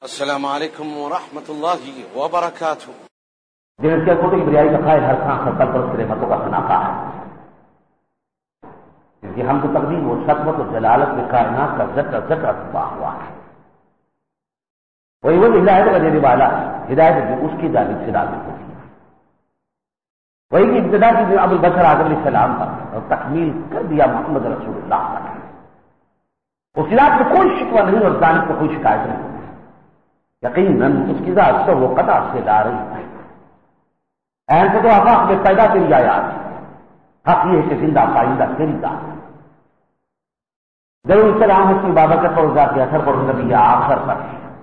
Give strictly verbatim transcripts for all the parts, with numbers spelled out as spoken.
السلام علیکم ورحمۃ اللہ وبرکاتہ۔ جن کے کوتے کی بریائی کا قائل ہر خان خطر پر اس رحمتوں کا خناقہ ہے، جن کی ہم کو تقدیم و سطوت و جلالت میں کائنات کا ذکر ذکر اتباع ہوا ہے۔ وہی وہ ہدایت کا دینے والا ہے، ہدایت بھی اس کی جانب سے نازل ہوتی ہے۔ وہی کی ابتدا کی جو ابو البشر آدم علیہ السلام پر اور تکمیل کر دیا محمد رسول اللہ پر۔ اس ہدایت میں کوئی شکوہ نہیں اور جانب کو کوئی شکایت نہیں، یقیناً اس کی ذات سے وہ قطع سے لا رہی ہے۔ این کو تو آفاق میں پیدا تیری آیات، حق یہ ہے کہ زندہ پائندہ تیری ذات۔ ضرور السلام اس کی بابرکت اور ذات کے اثر پر نبی آخر پر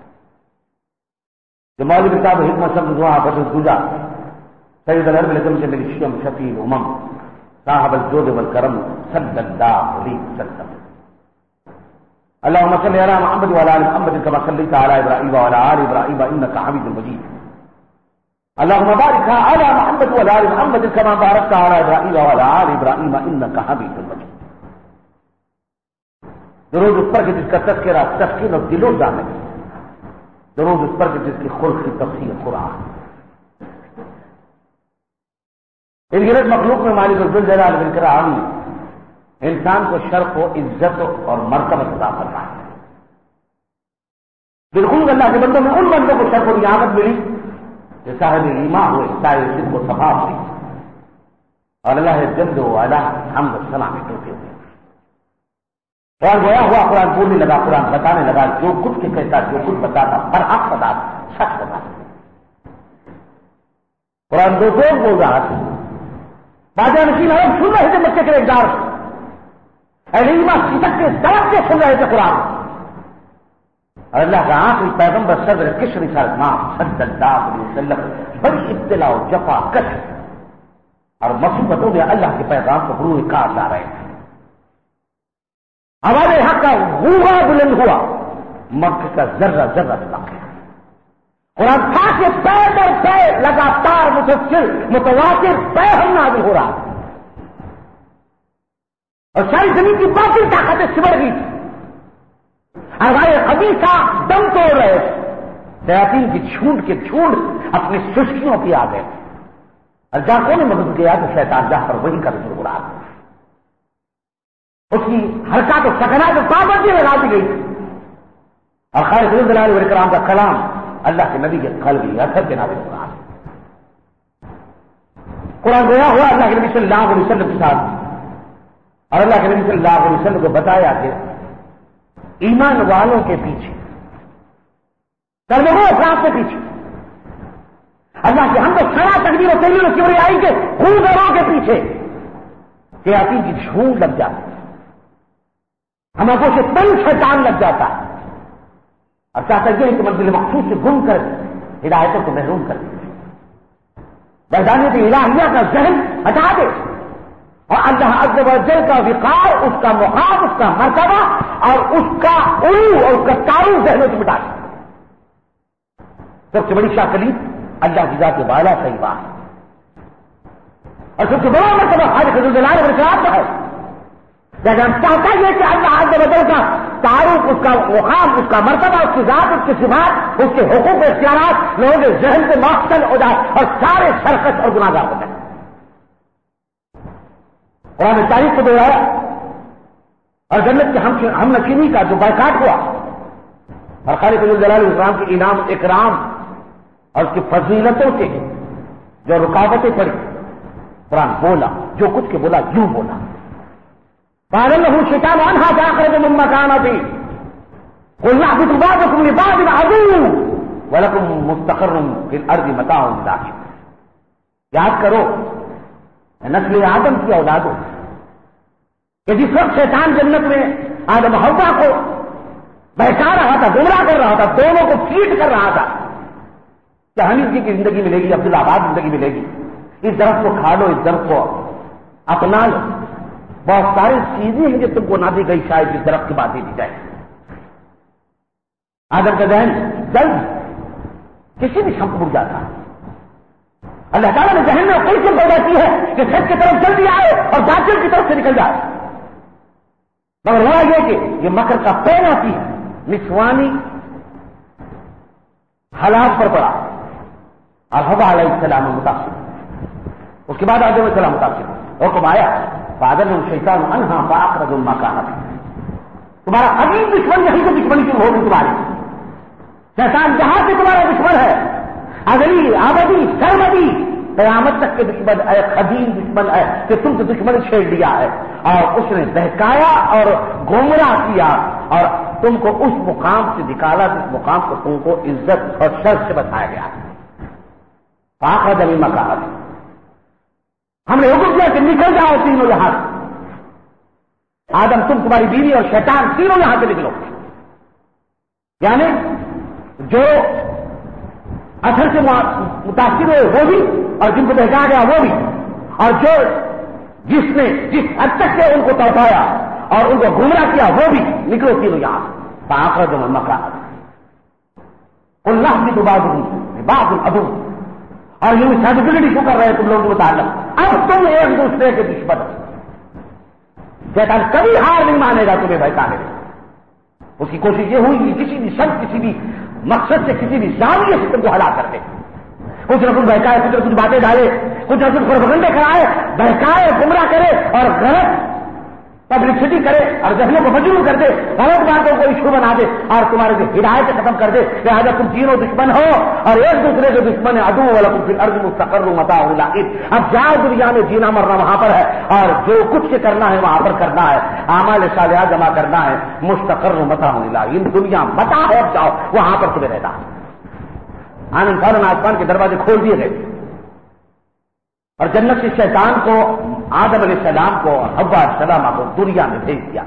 جو مولوی کتاب حکمت شمس دعا پر گزا سید العرب لکم سے میری شیم شفیع الامم صاحب الجود والکرم صلی اللہ علیہ وسلم۔ اللهم صل على محمد وعلى ال محمد كما صليت على ابراهيم وعلى ال ابراهيم انك حميد مجيد۔ اللهم بارك على محمد وعلى ال محمد كما باركت على ابراهيم وعلى ال ابراهيم انك حميد مجيد۔ درود اس پر کہ جس کا تذکرہ تسکین اور دل و جان ہے، درود اس پر کہ جس کی خلق کی تفسیر قرآن۔ ان گرد مخلوق میں مالک الجلال والاکرام انسان کو شرف و عزت اور مرتبہ عطا فرمایا ہے۔ بالکل اللہ کے بندوں میں ان بندوں کو شرف و نعمت ملی کہ صاحب ایمان ہوئے، صاحب صدق و صفا ہوئی اور اللہ جل و علا حمد و ثنا میں ٹوٹے ہوئے۔ قرآن گویا ہوا، قرآن بولنے لگا، قرآن بتانے لگا، جو کچھ کے کہتا، جو کچھ بتاتا برحق بتاتا، سچ بتاتا۔ قرآن دو دو بول رہا تھا، باجا نشین عرب سن رہے تھے مکے کے اقدار سے، علیمہ سیدک کے درد سے سن رہے تھے قرآن، اور اللہ کا آخری پیغمبر صدر کشر سلمان صلی اللہ علیہ وسلم بڑی ابتلا و جفا کش اور مصیبتوں میں اللہ کے پیغام کو بروئے کار لا رہے تھے۔ ہمارے حق کا غوغا بلند ہوا، مکہ کا ذرہ ذرہ تباہ ہے۔ قرآن تھا کہ پے در پے لگاتار مسلسل متواتر پیغام نازل ہو رہا، اور ساری زمین کی باقی طاقتیں سمڑ گئی تھی، ہمارے خبیثہ دم توڑ رہے تھے، شیاطین کی جھونڈ کے جھونڈ اپنی سرخیوں کی آ گئے، اور جہاں کو نے مدد کیا تو شیطان جہاں پر وہی کا رسول ہو رہا تھا، اس کی حرکات و سکنات و پابندی لگا دی گئی تھی، اور خالق جلال والاکرام کا کلام اللہ کے نبی کے قلبی اثر کے نازل ہو رہا تھا۔ قرآن گویا ہوا اللہ کے نبی صلی اللہ علیہ وسلم کے ساتھ، اور اللہ کے نبی صلی اللہ علیہ وسلم کو بتایا کہ ایمان والوں کے پیچھے سرمگو افراد کے پیچھے اللہ کے ہم کو سرا تقدیر و تحلیل و کبریائی کے خوبصوروں کے پیچھے شیاطین کی جھونڈ لگ جاتی، ہم آنکھوں سے تن شیطان لگ جاتا ہے، اور چاہتا یہ کہ منزل مخصوص سے گم کر ہدایتوں کو محروم کر دے، وحدانیت الہیہ کا ذہن ہٹا دے، اور اللہ عز و جل کا وقار، اس کا مقام، اس کا مرتبہ اور اس کا علو اور اس کا تعارف ذہنوں سے مٹا دے۔ سب سے بڑی شاکلیت اللہ کی ذات والا صحیح بات، اور سب سے بڑا مرتبہ خالق جلال والاکرام کا ہے۔ لیکن ہم چاہتا یہ کہ اللہ عز و جل کا تعارف، اس کا مقام، اس کا مرتبہ، اس کی ذات، اس کی صفات، اس کے حقوق و اختیارات لوگوں کے ذہن سے معطل ہو جائے اور سارے سرکش اور گناہگار ہو جائے۔ قرآن نے تاریخ کو دوہرایا، اور جنت کے ہم نشینی کا جو بائیکاٹ ہوا، اور خالق جلال والاکرام کے انعام اکرام اور اس کی فضیلتوں کے جو رکاوٹیں پڑی، قرآن بولا، جو کچھ کے بولا یوں بولا، قال له الشيطان عنها فأخرج مما كان فيه قل اهبطوا بعضكم لبعض عدو ولكم مستقر في الأرض متاع إلى حين۔ یاد کرو نسل آدم کی اولادوں کہ جس وقت شیطان جنت میں آدم حوا کو بہکا رہا تھا، گمراہ کر رہا تھا، دونوں کو فیٹ کر رہا تھا کہ حنیف جی کی زندگی ملے گی، عبداللہ آباد زندگی ملے گی، اس درخت کو کھا لو، اس درخت کو اپنا لو، بہت ساری چیزیں ہیں جو تم کو نہ دی گئی، شاید جس درخت کی بات دی جائے۔ آدم کا ذہن جلد کسی بھی شم کو اڑ جاتا ہے، اللہ تعالیٰ نے ذہن میں کوئی چیز پیدا کی ہے کہ سچ کی طرف جلدی آئے اور باطل کی طرف سے نکل جائے، مگر ہوا یہ کہ یہ مکر کا پین آتی ہے، نسوانی حالات پر پڑا اور حوا علیہ السلام متاثر، اس کے بعد آدم علیہ السلام متاثر، حکم آیا فاذن الشیطان عنہا فاخرج ما کان فیہ، تمہارا عظیم دشمن یہیں سے دشمنی شروع ہوگی تمہاری، شیطان جہاں سے تمہارا دشمن ہے، ازلی آبدی سرمدی قیامت تک کے دشمن ہے، قدیم دشمن ہے کہ تم سے دشمن چھیڑ دیا ہے، اور اس نے بہکایا اور گمراہ کیا اور تم کو اس مقام سے نکالا جس مقام کو تم کو عزت اور شرف سے بتایا گیا ہے۔ فاخرج مما کان فیہ، ہم نے حکم کیا کہ نکل جاؤ تینوں یہاں سے، آدم تم تمہاری بیوی اور شیطان تینوں یہاں سے نکلو، یعنی جو اثر سے متاثر ہوئے وہ بھی اور جن کو بہکایا گیا وہ بھی، اور جو جس نے جس حد تک سے ان کو تڑپایا اور ان کو گمراہ کیا وہ بھی، نکلو تینوں یہاں سے۔ فاخرج مما کان فیہ قل نهبط بعضكم لبعض عدو، اور یہ سرٹیفکیٹ ایشو کر رہے ہیں تم لوگوں کے متعلق، اب تم ایک دوسرے کے دشمن ہو۔ شیطان کبھی ہار نہیں مانے گا تمہیں بہکانے میں، اس کی کوشش یہ ہوئی کہ کسی بھی شخص کسی بھی مقصد سے کسی بھی زاویے سے تم کو ہلاک کر دے، کچھ نہ کچھ بہکائے، کچھ نہ کچھ باتیں ڈالے، کچھ نہ کچھ پروپیگنڈے کرائے، بہکائے، گمراہ کرے اور غلط پبلسٹی کرے اور ذہنوں کو مجبور کر دے، غلط باتوں کو ایشو بنا دے اور تمہارے جو ہدایت ختم کر دے، لہٰذا تم تینوں دشمن ہو اور ایک دوسرے کے دشمن عدو ولکم فی الارض مستقر متاع الی، اب جاؤ دنیا میں جینا مرنا وہاں پر ہے اور جو کچھ کرنا ہے وہاں پر کرنا ہے، اعمال صالحہ جمع کرنا ہے، مستقر متاع الی، دنیا متاع ہے، اب جاؤ وہاں پر تمہیں رہنا ہے۔ آنند فوراً آسمان کے دروازے کھول دیے گئے اور جنت سے شیطان کو، آدم علیہ السلام کو اور حوا علیہ السلام کو دنیا میں بھیج دیا۔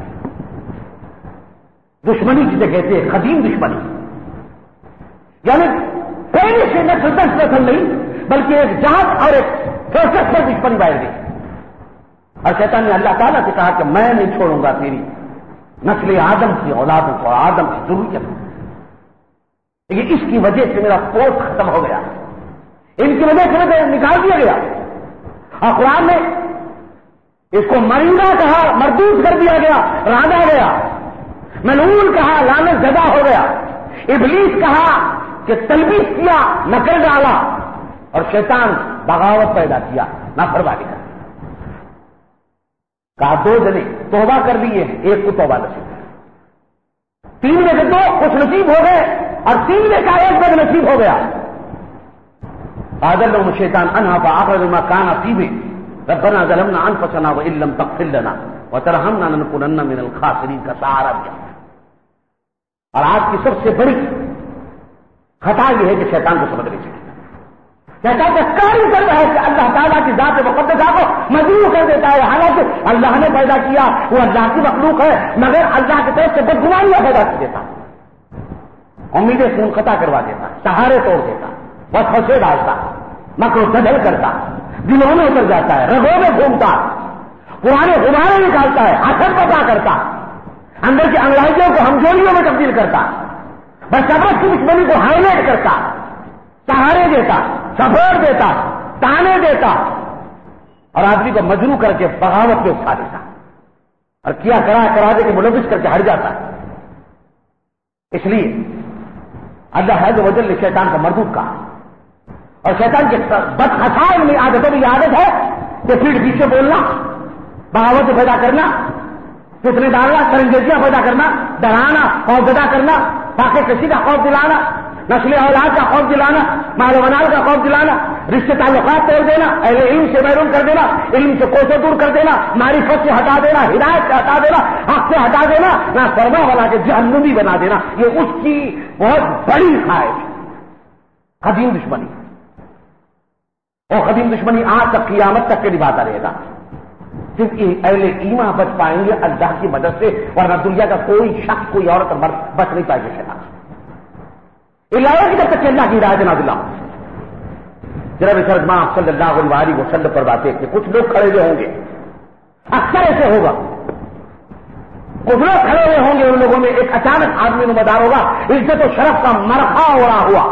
دشمنی جسے کہتے ہیں قدیم دشمنی، یعنی پہلے سے نسل در نسل نہیں بلکہ ایک ذات اور ایک پروسیس پر دشمنی بائر گئی، اور شیطان نے اللہ تعالیٰ سے کہا کہ میں نہیں چھوڑوں گا تیری نسل آدم کی اولادوں کو، آدم کی ضروریت کو، لیکن اس کی وجہ سے میرا پوت ختم ہو گیا، ان کی وجہ سے مجھے نکال دیا گیا، اور قرآن نے اس کو مریضہ کہا، مردود کر دیا گیا، راندا گیا، ملعون کہا، لعنت زدہ ہو گیا، ابلیس کہا کہ تلبیس کیا، نکل ڈالا، اور شیطان بغاوت پیدا کیا، نافرمانی کر کہا دو جنے توبہ کر لیے ہیں، ایک کو توبہ نصیب ہے، تین میں سے دو خوش نصیب ہو گئے اور تین میں کا ایک بد نصیب ہو گیا۔ فاذلهم الشیطان عنها فاخرج ما كان فيه ربنا ظلمنا انفسنا وان لم تغفر لنا وترحمنا لنكونن من الخاسرین کا سہارا دیا۔ اور آج کی سب سے بڑی خطا یہ ہے کہ شیطان کو سمجھ نہیں چاہیے، شیطان کا کام کر رہا ہے کہ اللہ تعالیٰ کی ذات مقدسہ کو مجروح کر دیتا ہے، حالانکہ اللہ نے پیدا کیا، وہ اللہ کی مخلوق ہے، مگر اللہ کی طرف سے بدگمانیاں پیدا کر دیتا، امیدیں سے منقطع کروا دیتا، سہارے توڑ دیتا، بس پھنسے ڈالتا، مکر و دجل کرتا، دلوں میں اتر جاتا ہے، رگوں میں گھومتا، پرانے غبارے نکالتا ہے، اثر پتا کرتا، اندر کی انگڑائیوں کو ہمجولیوں میں تبدیل کرتا، بس سبق کی دشمنی کو ہائی لائٹ کرتا، سہارے دیتا، سپورٹ دیتا، تانے دیتا، اور آدمی کو مجروح کر کے بغاوت میں اٹھا دیتا، اور کیا کرا کرا دے کے ملوث کر کے ہٹ جاتا ہے۔ اس لیے اللہ عز و جل نے شیطان کا مردود کہا، اور شیطان کے بدخسائل میں عادتوں میں یہ عادت ہے کہ پیٹ پیچھے بولنا، بغاوت پیدا کرنا، فتنے ڈالنا، سرنگیزیاں پیدا کرنا، ڈرانا، خوف زدہ کرنا، پاک کسی کا خوف دلانا، نسل اولاد کا خوف دلانا، مال و منال کا خوف دلانا، رشتے تعلقات توڑ دینا، اہل علم سے محروم کر دینا، علم سے کوسوں دور کر دینا، معرفت سے ہٹا دینا، ہدایت سے ہٹا دینا، حق سے ہٹا دینا، نہ فرما والا کے جہنمی بنا دینا، یہ اس کی بہت بڑی خواہش، قدیم دشمنی، اور قدیم دشمنی آج تک قیامت تک کے نبھاتا رہے گا، صرف اہل ایمان بچ پائیں گے اللہ کی مدد سے، ورنہ دنیا کا کوئی شخص کوئی عورت مرد بچ نہیں پائے گا شیطان سے، اللہ کی جب تک اللہ کی ہدایت نازل ہو۔ جناب سرما صلی اللہ علیہ وسلم پر باتیں کہ کچھ لوگ کھڑے ہوئے ہوں گے، اکثر ایسے ہوگا، کچھ لوگ کھڑے ہوئے ہوں گے، ان لوگوں میں ایک اچانک آدمی نمودار ہوگا، عزت و شرف کا مرخا ہو رہا ہوا،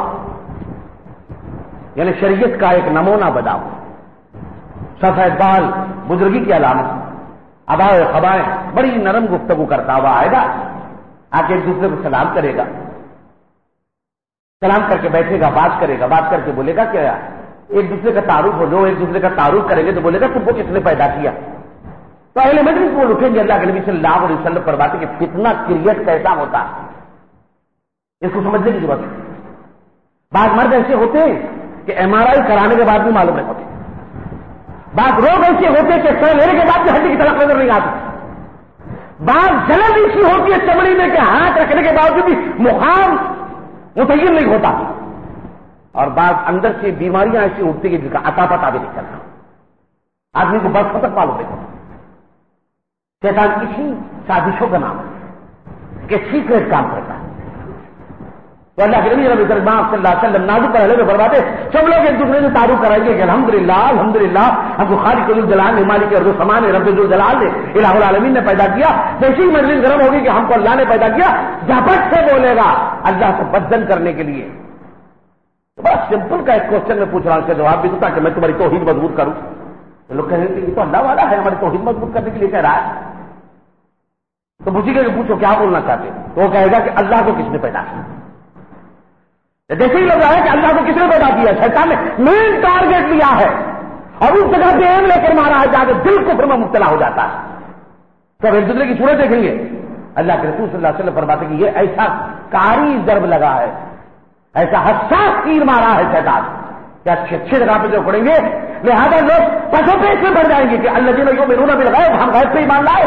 یعنی شریعت کا ایک نمونہ بنا ہوا، سفید بال، بزرگی کی علامت، ابائیں خبائیں، بڑی نرم گفتگو کرتا ہوا آئے گا، آ کے ایک دوسرے کو سلام کرے گا، سلام کر کے بیٹھے گا، بات کرے گا، بات کر کے بولے گا کیا ایک دوسرے کا تعارف ہو، جو ایک دوسرے کا تعارف کریں گے تو بولے گا تم کو کس نے پیدا کیا؟ تو اہل مجلس وہ اٹھیں گے، اللہ کے نبی صلی اللہ علیہ وسلم پر باتیں کہ فتنہ کریٹ کیسا ہوتا ہے، اس کو سمجھنے کی ضرورت ہے۔ بعض مرد ایسے ہوتے ہیں کہ ایم آر آئی کرانے کے بعد بھی معلوم نہیں ہوتے، بعض لوگ ایسے ہوتے ہیں کہ سر لینے کے بعد بھی ہڈی کی طرف نظر نہیں آتی، بعض جلن ایسی ہوتی ہے چمڑی میں کہ ہاتھ رکھنے کے باوجود بھی مقام متعین نہیں ہوتا، اور بعض اندر سے بیماریاں ایسی اٹھتی ہیں جن کا اتا پتا بھی نہیں چلتا، آدمی کو بس ختم معلوم نہیں ہوتا۔ شیطان اسی سازشوں کا نام ہے کہ سیکریٹ کام کرتا ہے۔ تو اللہ کے نبی صلی اللہ علیہ وسلم نازک پہلے میں فرماتے سب لوگ ایک دوسرے سے تعارف کرائیں گے کہ الحمدللہ الحمدللہ ہم کو خالق ذوالجلال نے، مالک الرحمن رب ذوالجلال نے، الہ العالمین نے پیدا کیا۔ جیسی ہی مجلس گرم ہوگی کہ ہم کو اللہ نے پیدا کیا، جھپٹ سے بولے گا اللہ سے بدزن کرنے کے لیے۔ بس سمپل کا ایک کوشچن میں پوچھ رہا ہوں، اس کا جواب بھی دوں تاکہ میں تمہاری توحید مضبوط کروں۔ لوگ کہیں گے یہ تو اللہ والا ہے، ہماری توحید مضبوط کرنے کے لیے کہہ رہا ہے، تو پوچھیں گے کہ پوچھو کیا بولنا چاہتے ہیں؟ تو وہ کہے گا کہ اللہ کو کس نے پیدا کیا۔ جیسے ہی لگ رہا ہے کہ اللہ کو کس نے پیدا کیا، شیطان نے مین ٹارگیٹ لیا ہے اور اس جگہ سے ایم لے کر مارا ہے جا کے دل کفر میں مبتلا ہو جاتا ہے۔ تو اب ایک دوسرے کی صورت دیکھیں گے، اللہ کے رسول صلی اللہ علیہ وسلم فرماتے کہ یہ ایسا کاری ضرب لگا ہے، ایسا حساس تیر مارا ہے شیطان کہ اچھے اچھے جگہ پہ جو پڑیں گے، لہذا لوگ پسوں پیش میں بڑھ جائیں گے کہ اللہ جی میں میرون بالغیب، ہم غیب پہ ایمان لائے۔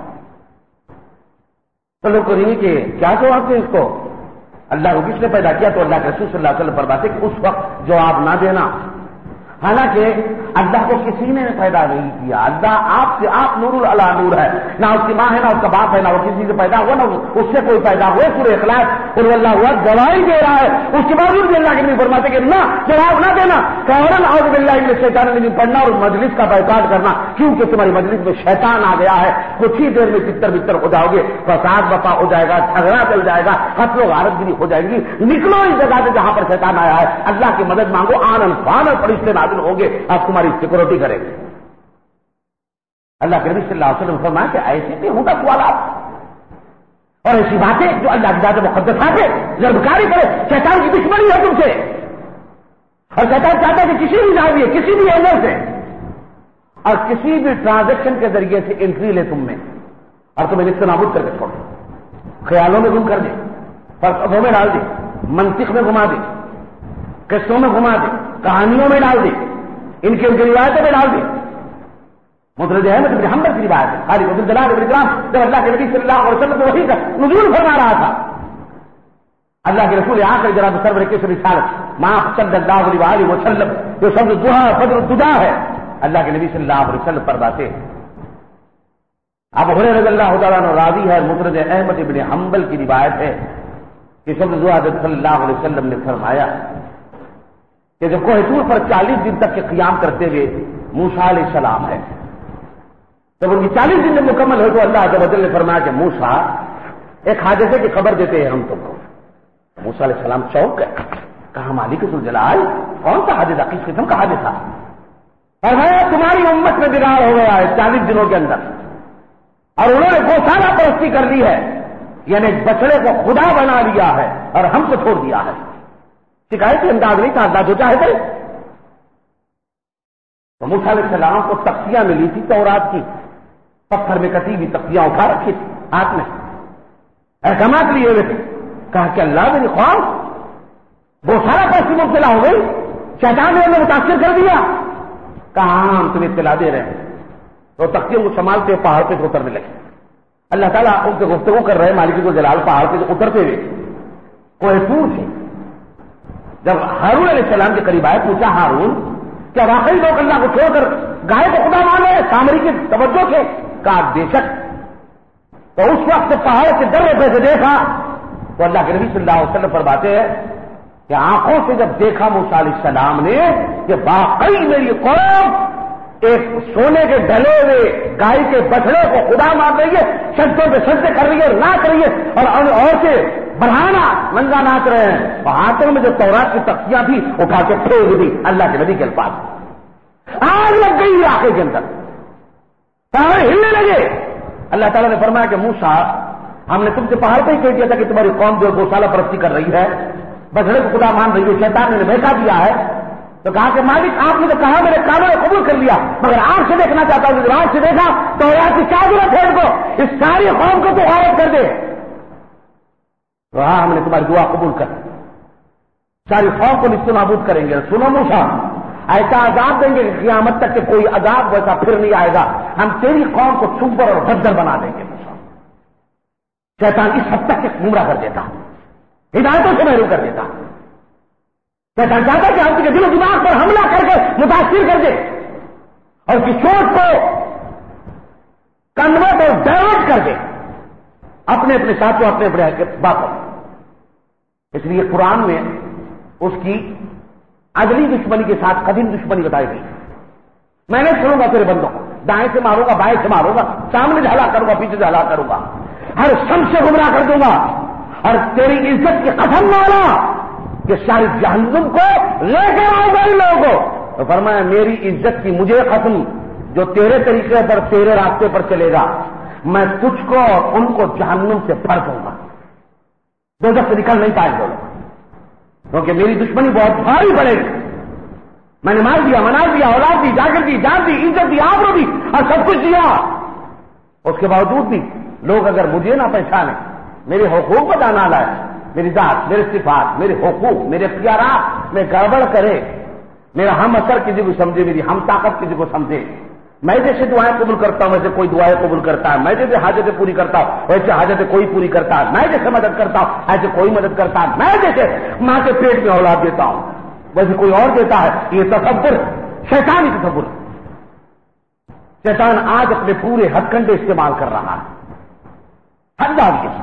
تو لوگ کہیں گے کہ کیا جواب دیں اس کو، اللہ کو کس نے پیدا کیا؟ تو اللہ کے رسول صلی اللہ علیہ وسلم فرماتے کہ اس وقت جواب نہ دینا، حالانکہ اللہ کو کسی نے پیدا نہیں کیا، اللہ آپ سے آپ نور العلا نور ہے، نہ اس کی ماں ہے نہ اس کا باپ ہے، نہ وہ کسی سے پیدا ہوا نہ اس سے کوئی پیدا ہوا۔ سورہ اخلاص قل اللہ ہوا گواہی دے رہا ہے، اس کے باوجود بھی اللہ کے نبی فرماتے کہ نہ جواب نہ دینا، فوراً اعوذ باللہ من الشیطان الرجیم پڑھنا اور مجلس کا بائیکاٹ کرنا، کیونکہ تمہاری مجلس میں شیطان آ گیا ہے، کچھ ہی دیر میں تتر بتر ہو جاؤ گے، فساد بپا ہو جائے گا، جھگڑا چل جائے گا، قتل و غارت گیری ہو جائے گی۔ نکلو اس جگہ سے جہاں پر شیطان آیا ہے، اللہ کی مدد مانگو، آنن فانن فرشتے نازل ہوں گے، آپ تمہاری سیکورٹی کریں گے۔ اللہ کے نبی صلی اللہ علیہ وسلم نے فرمایا کہ ایسے بھی ہوگا سوالات اور ایسی باتیں جو اللہ کی ذات مقدسات ہے ضربکاری کرے، شیطان کی دشمنی ہے تم سے، اور شیطان چاہتا ہے کہ کسی بھی زاویے کسی بھی اینگل سے اور کسی بھی ٹرانزیکشن کے ذریعے سے انٹری لے تم میں اور تمہیں نصف نابود کر کے چھوڑ دے، خیالوں میں گم کر دے، فلسفوں میں ڈال دے، منطق میں گھما دے، قصوں میں گھما دے، کہانیوں میں ڈال دے، ان کی ان کی روایتوں میں ڈال دے۔ مدرج احمد بن حنبل کی روایت ہے، خالد بن جلال بن اکرام جب اللہ کے نبی صلی اللہ علیہ وسلم وحی کا نزول فرما رہا تھا، اللہ کے رسول آخر جناب سرور کی رسالت ما صلی اللہ علیہ وسلم جو شمس الضحیٰ فجر الضحیٰ ہے، اللہ کے نبی صلی اللہ علیہ وسلم پر باتیں اب ہریرہ رضی اللہ تعالیٰ عنہ راضی ہے، مدرج احمد بن حنبل کی روایت ہے کہ شمس الضحیٰ صلی اللہ علیہ وسلم نے فرمایا کہ جب کوہ طور پر چالیس دن تک کے قیام کرتے ہوئے موسیٰ علیہ السلام ہے، جب ان کی چالیس دن جب مکمل ہو تو اللہ عز و جل نے فرمایا کہ موسیٰ ایک حادثے کی خبر دیتے ہیں ہم تم کو۔ موسیٰ علیہ السلام چوک گئے، کہا مالک ذوالجلال کون سا حادثہ، کس قسم کا حادثہ؟ فرمایا تمہاری امت میں بگاڑ ہو گیا ہے چالیس دنوں کے اندر، اور انہوں نے گوشالہ پرستی کر لی ہے، یعنی بچڑے کو خدا بنا لیا ہے اور ہم کو چھوڑ دیا ہے۔ شکایتی انداز نہیں تھا، اللہ جو چاہے کرے۔ تو موسیٰ علیہ السلام کو تختیاں ملی تھی تورات کی، پتھر میں کٹی ہوئی تختیاں اٹھا رکھی تھی ہاتھ میں، احکامات لیے ہوئے تھے۔ کہا کہ اللہ میری خواب گوشالہ پرستی مبتلا ہو گئی، شیطان نے ہمیں متاثر کر دیا۔ کہا ہم تمہیں اطلاع دے رہے ہیں، تو تختیوں کو سنبھالتے پہاڑ پہ اترنے لگے۔ اللہ تعالیٰ ان سے گفتگو کر رہے مالک ذوالجلال پہاڑ پہ اترتے ہوئے کوہ طور سے جب ہارون علیہ السلام کے قریب آئے، پوچھا ہارون کیا واقعی لوگ اللہ کو چھوڑ کر گائے کو خدا مان رہے ہیں سامری کی توجہ سے؟ کہا بے شک۔ تو اس وقت پہاڑ کے درے پہ سے دیکھا تو اللہ کے نبی صلی اللہ علیہ وسلم پر باتیں ہے کہ آنکھوں سے جب دیکھا موسیٰ علیہ السلام نے کہ واقعی میری قوم ایک سونے کے ڈلے ہوئے گائے کے بچڑے کو خدا مان رہی ہے، سجدوں پہ سجدے کر رہی ہے، ناچ رہی ہے، اور عورتیں بڑھانا ننگا ناچ رہے ہیں، اور ہاتھوں میں جو تورات کی تختیاں تھی اٹھا کے پھینک دی اللہ کے نبی کے الفاظ، آگ لگ گئی علاقے کے اندر، پہاڑ ہلنے لگے۔ اللہ تعالیٰ نے فرمایا کہ موسیٰ ہم نے تم سے پہاڑ پہ ہی کہہ دیا تھا کہ تمہاری قوم جو گوشالہ پرستی کر رہی ہے، بچڑے کو خدا مان رہی ہے، شیطان نے بہکا دیا ہے، تو کہا کہ مالک آپ نے تو کہا میرے کانوں نے قبول کر لیا، مگر آنکھ سے دیکھنا چاہتا ہوں، جب آنکھ سے دیکھا تو کی کیا ضرورت ہے ان کو، اس ساری قوم کو تو غارت کر دے۔ تو ہاں ہم نے تمہاری دعا قبول کر، ساری قوم کو نصف نابود کریں گے۔ سنو موسیٰ، ایسا عذاب دیں گے کہ قیامت تک کہ کوئی عذاب ویسا پھر نہیں آئے گا، ہم تیری قوم کو چھپر اور بدر بنا دیں گے۔ موسیٰ شیطان اس حد تک گمراہ کر دیتا، ہدایتوں سے محروم کر دیتا۔ شیطان چاہتا ہے کہ ہم کے دل و دماغ پر حملہ کر کے متاثر کر دے اور اس کی سوچ کو کنورٹ اور ڈائورٹ کر دے اپنے اپنے ساتھوں، اپنے اپنے باتوں۔ اس لیے قرآن میں اس کی اگلی دشمنی کے ساتھ قدیم دشمنی بتائی گئی۔ میں نے چھوڑوں گا تیرے بندوں کو، دائیں سے ماروں گا، بائیں سے ماروں گا، سامنے سے ہلاک کروں گا، پیچھے سے ہلاک کروں گا، ہر شم سے گمراہ کر دوں گا، اور تیری عزت کی قسم والا کہ ساری جہنم کو لے کر آؤ گا ان لوگوں کو۔ تو فرمایا میری عزت کی مجھے قسم، جو تیرے طریقے پر تیرے راستے پر چلے گا، میں تجھ کو اور ان کو جہنم سے بھر دوں گا، دوزخ سے نکل نہیں پائے گا، کیونکہ میری دشمنی بہت بھاری پڑے گی۔ میں نے مال دیا، منال دیا، اولاد دی، جاگر دی، جان دی، عزت دی، آبرو دی، اور سب کچھ دیا، اس کے باوجود بھی لوگ اگر مجھے نہ پہچانے، میرے حقوق کو نہ لائے، میری ذات، میرے صفات، میرے حقوق، میرے اختیارات میں گڑبڑ کرے، میرا ہم اثر کسی کو سمجھے، میری ہم طاقت کسی کو سمجھے، میں جیسے دعائیں قبول کرتا ہوں ویسے کوئی دعائیں قبول کرتا ہے، میں جیسے حاجتیں پوری کرتا ہوں ویسے حاجتیں کوئی پوری کرتا ہے، میں جیسے مدد کرتا ہوں ایسے کوئی مدد کرتا ہے، میں جیسے ماں کے پیٹ میں اولاد دیتا ہوں ویسے کوئی اور دیتا ہے، یہ تصور شیطانی تصور۔ شیطان آج اپنے پورے ہتھ کنڈے استعمال کر رہا ہے، حد آج کے،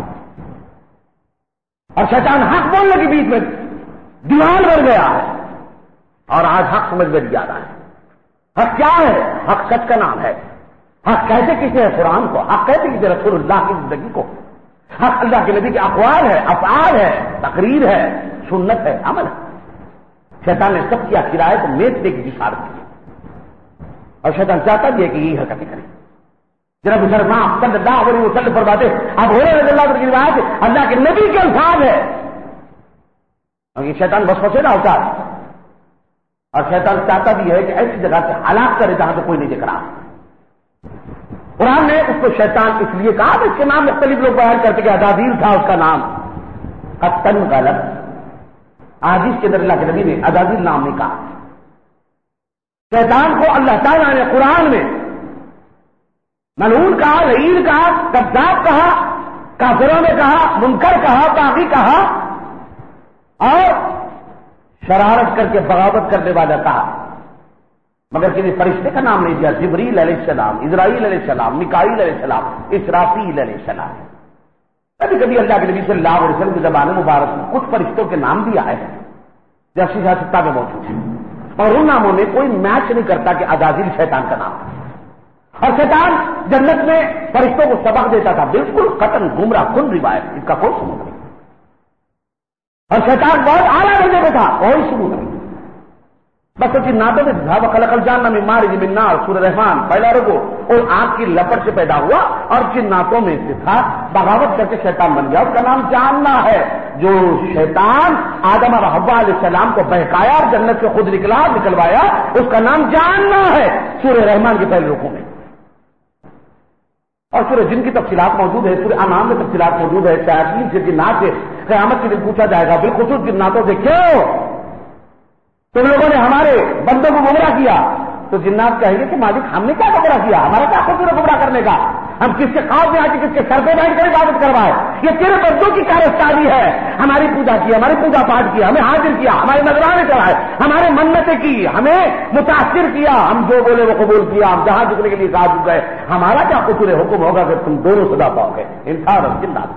اور شیطان حق بولنے کے بیچ میں دیوار بن گیا ہے، اور آج حق سمجھ میں نہیں آ رہا ہے۔ حق کیا ہے؟ حق سچ کا نام ہے۔ حق کہتے کسی ہے قرآن کو، حق کہتے کسی رسول اللہ کی زندگی کو، حق اللہ کے نبی کے اقوال ہے، افعال ہے، تقریر ہے، سنت ہے، عمل ہے۔ شیطان نے سب کیا کرایہ کو میٹنے کی اشارت کی، اور شیطان چاہتا بھی ہے کہ یہی حرکتیں کریں۔ جناب مسلمان صلی اللہ علیہ وسلم فرماتے اب ہو رہے رضی اللہ عنہ کی روایت اللہ کے نبی کے الفاظ ہے، کیونکہ شیطان بس بسے نہ ہوتا ہے، اور شیطان چاہتا بھی ہے کہ ایسی جگہ سے ہلاک کرے جہاں سے کوئی نہیں دیکھ رہا۔ قرآن نے اس کو شیطان اس لیے کہا، اس کے نام مختلف لوگ بیان کرتے کہ ادابیل تھا اس کا نام، قطن غلط، آج اس کے اندر اللہ کے نبی نے ادابیل نام نہیں کہا۔ شیطان کو اللہ تعالیٰ نے قرآن میں ملعون کہا، لعین کہا، کذاب کہا، کافروں نے کہا، منکر کہا، باغی کہا، اور شرارت کر کے بغاوت کرنے والا کہا، مگر کسی فرشتے کا نام نہیں دیا۔ جبریل علیہ السلام، اسرائیل علیہ السلام، میکائیل علیہ السلام، اسرافیل علیہ السلام۔ کبھی کبھی اللہ کے نبی صلی اللہ علیہ وسلم کی زبان مبارک میں کچھ فرشتوں کے نام بھی آئے ہیں جو سیدھا ستا میں موجود ہیں، اور ان ناموں میں کوئی میچ نہیں کرتا کہ ازازیل شیطان کا نام ہے، اور شیطان جنت میں فرشتوں کو سبق دیتا تھا، بالکل قطن گمراہ کن روایت، اس کا کوئی ثبوت نہیں، اور شیطان بہت اعلیٰ درجے میں تھا، کوئی ثبوت نہیں، بس اس ناتوں میں تھا۔ وخلق الجان من مارج من نار، سورہ رحمان پہلا رکو، اور آگ کی لپٹ سے پیدا ہوا، اور جن ناتوں میں سے تھا، بغاوت کر کے شیطان بن گیا، اس کا نام جاننا ہے۔ جو شیطان آدم اور حوا علیہ السلام کو بہکایا اور جنت سے خود نکلا نکلوایا، اس کا نام جاننا ہے، سورہ رحمان کے پہلے رکو میں، اور سورہ جن کی تفصیلات موجود ہے، سورہ انعام میں تفصیلات موجود ہے۔ شیاطین سے جنات سے قیامت کے دن پوچھا جائے گا، بالخصوص جناتوں سے، کیوں تم لوگوں نے ہمارے بندوں کو گمراہ کیا؟ تو جنات کہیں گے کہ مالک ہم نے کیا گمراہ کیا، ہمارا کیا قصور ہے گمراہ کرنے کا، ہم کس کے خواب میں آ کے کس کے سر پہ بیٹھ کر عبادت کروائے، یہ تیرے بندوں کی کارستانی ہے، ہماری پوجا کی، ہماری پوجا پاٹ کیا، ہمیں حاضر کیا، ہمارے نذرانے چڑھائے، ہمارے منتیں کی، ہمیں متاثر کیا، ہم جو بولے وہ قبول کیا، ہم جہاں جھکنے کے لیے ساتھ جھک گئے، ہمارا کیا قصور ہے، حکم ہوگا کہ تم دونوں سزا پاؤ گے، انسان اور جنات۔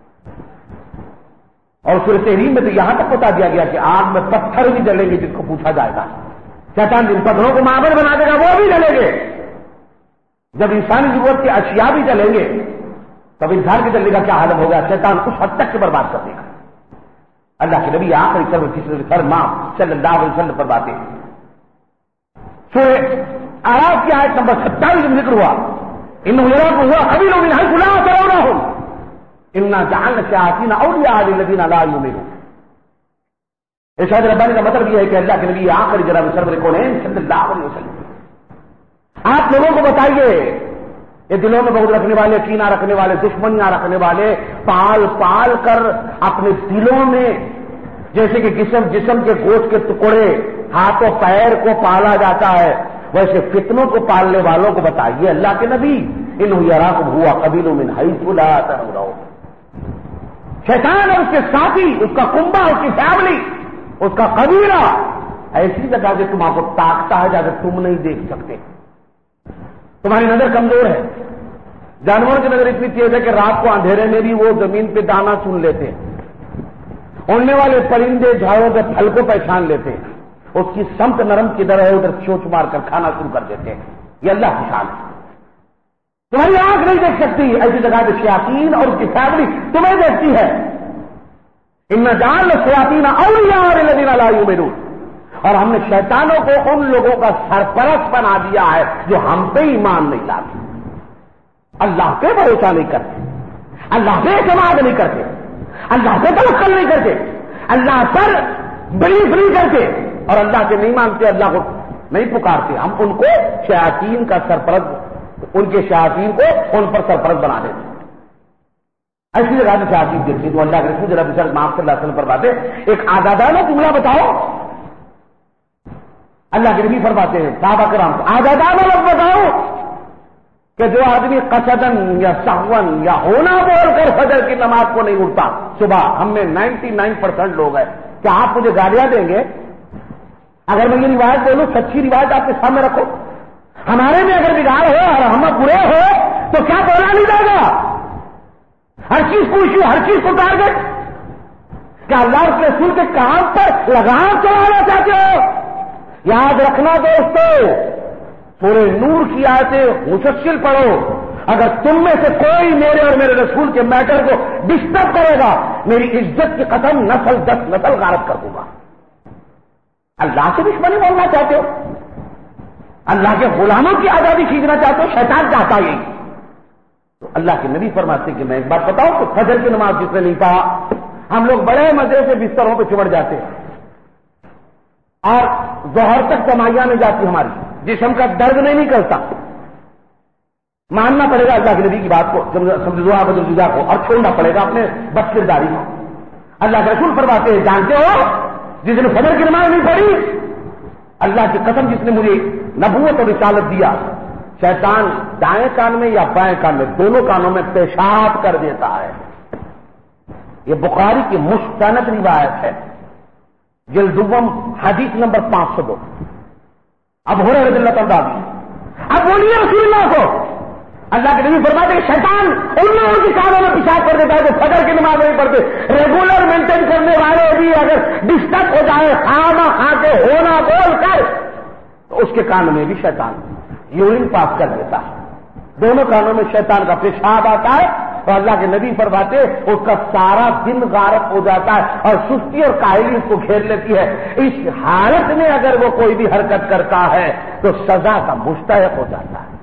اور سورہ تحریم میں تو یہاں تک بتا دیا گیا کہ آگ میں پتھر بھی جلیں گے جس کو پوچھا جائے گا، شیطان جن پتھروں کو معبد بنا دے گا وہ بھی جلیں گے، جب انسانی ضرورت کے اشیاء بھی جلیں گے تب انسان کے جلنے کا کیا حالت ہوگا، شیطان اس حد تک سے برباد کر دے گا۔ اللہ کے نبی آخری سر تیسرے فرما صلی اللہ علیہ وسلم پر باتیں، سورہ اعراف کی آیت نمبر ستائیس میں ذکر ہوا، انه يراكم هو قبيل من حيث لا ترونهم انا جعلنا الشياطين اولياء للذين لا يؤمنون۔ ارشاد ربانی کا مطلب یہ ہے کہ اللہ کے نبی آخری جناب سرور کونین صلی اللہ علیہ وسلم آپ لوگوں کو بتائیے، یہ دلوں میں بغض رکھنے والے، کینہ رکھنے والے، دشمنیاں رکھنے والے پال پال کر اپنے دلوں میں جیسے کہ جسم جسم کے گوشت کے ٹکڑے ہاتھوں پیر کو پالا جاتا ہے، ویسے فتنوں کو پالنے والوں کو بتائیے اللہ کے نبی انہ یراکم ہوا قبیل من حیث لا ترونہم، شیطان اور اس کے ساتھی، اس کا کنبہ، اس کی فیملی، اس کا قبیلہ ایسی جگہ سے تم کو تاکتا ہے جہاں تم نہیں دیکھ سکتے، تمہاری نظر کمزور ہے۔ جانوروں کی نظر اتنی تیز ہے کہ رات کو اندھیرے میں بھی وہ زمین پہ دانا چن لیتے ہیں، اڑنے والے پرندے جھاڑوں کے پھل کو پہچان لیتے ہیں، اس کی سمت نرم کی طرح ادھر چوچ مار کر کھانا شروع کر دیتے ہیں، یہ اللہ کی شان ہے۔ تمہاری آنکھ نہیں دیکھ سکتی ایسی جگہ پہ شیاطین اور اس کی فیملی تمہیں دیکھتی ہے۔ ان جعلنا الشیاطین اولیاء للذین لا یؤمنون، اور ہم نے شیطانوں کو ان لوگوں کا سرپرست بنا دیا ہے جو ہم پہ ایمان نہیں لاتے، اللہ پہ بھروسہ نہیں کرتے، اللہ پہ اعتماد نہیں کرتے، اللہ پہ توکل نہیں کرتے، اللہ پر بلیف نہیں کرتے، اور اللہ سے نہیں مانتے، اللہ کو نہیں پکارتے، ہم ان کو شیاطین کا سرپرست، ان کے شیاطین کو ان پر سرپرست بنا دیتے۔ ایسی جگہ سے شیاطین دیکھتی تو اللہ کے رسول جناب صلی اللہ علیہ وسلم فرماتے ایک آزادانہ جملہ بتاؤ، اللہ کے نبی فرماتے ہیں صحابہ کرام کو آزادانہ لفظ بتاؤ کہ جو آدمی قصدن یا سہون یا ہونا بول کر فجر کی نماز کو نہیں اٹھتا صبح، ہم میں نائنٹی نائن پرسینٹ لوگ ہیں، کیا آپ مجھے گالیاں دیں گے اگر میں یہ روایت بولوں؟ سچی روایت آپ کے سامنے رکھو، ہمارے میں اگر بگاڑ ہو اور ہم برے ہو تو کیا بولا نہیں جائے گا؟ ہر چیز پوچھو، ہر چیز کو ٹارگٹ، کیا اللہ کے رسول کے کام پر لگام چلانا چاہتے ہو؟ یاد رکھنا دوستو، سورہ نور کی آیتیں مسلسل پڑھو، اگر تم میں سے کوئی میرے اور میرے رسول کے میٹر کو ڈسٹرب کرے گا میری عزت کی قسم نسل دس نسل غارت کر دوں گا۔ اللہ سے دشمنی بولنا چاہتے ہو؟ اللہ کے غلاموں کی آزادی کھینچنا چاہتے ہو؟ شیطان چاہتا یہی۔ تو اللہ کے نبی فرماتے کہ میں ایک بات بتاؤں کہ فجر کی نماز جس نے نہیں پڑھا، ہم لوگ بڑے مزے سے بستروں پہ چمٹ جاتے ہیں اور ظہر تک کمائیاں نہیں جاتی ہماری، جسم کا درد نہیں نکلتا، ماننا پڑے گا اللہ کے نبی کی بات کو، سمجھا بدرجا کو، اور چھوڑنا پڑے گا اپنے بد کرداری کو۔ اللہ کے رسول فرماتے ہیں جانتے ہو جس نے فجر کی نماز نہیں پڑھی، اللہ کی قسم جس نے مجھے نبوت اور رسالت دیا، شیطان دائیں کان میں یا بائیں کان میں دونوں کانوں میں پیشاب کر دیتا ہے۔ یہ بخاری کی مستند روایت ہے، جلد دوم حدیث نمبر پانچ سو دو۔ اب ہو رہے رضی اللہ تعالیٰ اب بولیے رسول اللہ کو، اللہ کے نبی فرماتے کہ شیطان ان لوگوں کی کانوں میں پیشاب کر دیتا ہے جو فجر کی نماز نہیں پڑھتے، ریگولر مینٹین کرنے والے بھی اگر ڈسٹرب ہو جائے خامہ خاں کے ہونا بول کر تو اس کے کان میں بھی شیطان یورین پاس کر دیتا ہے، دونوں کانوں میں شیطان کا پیشاب آتا ہے، اور اللہ کے نبی فرماتے اس کا سارا دن غارت ہو جاتا ہے اور سستی اور کاہلی اس کو گھیر لیتی ہے۔ اس حالت میں اگر وہ کوئی بھی حرکت کرتا ہے تو سزا کا مستحق ہو جاتا ہے۔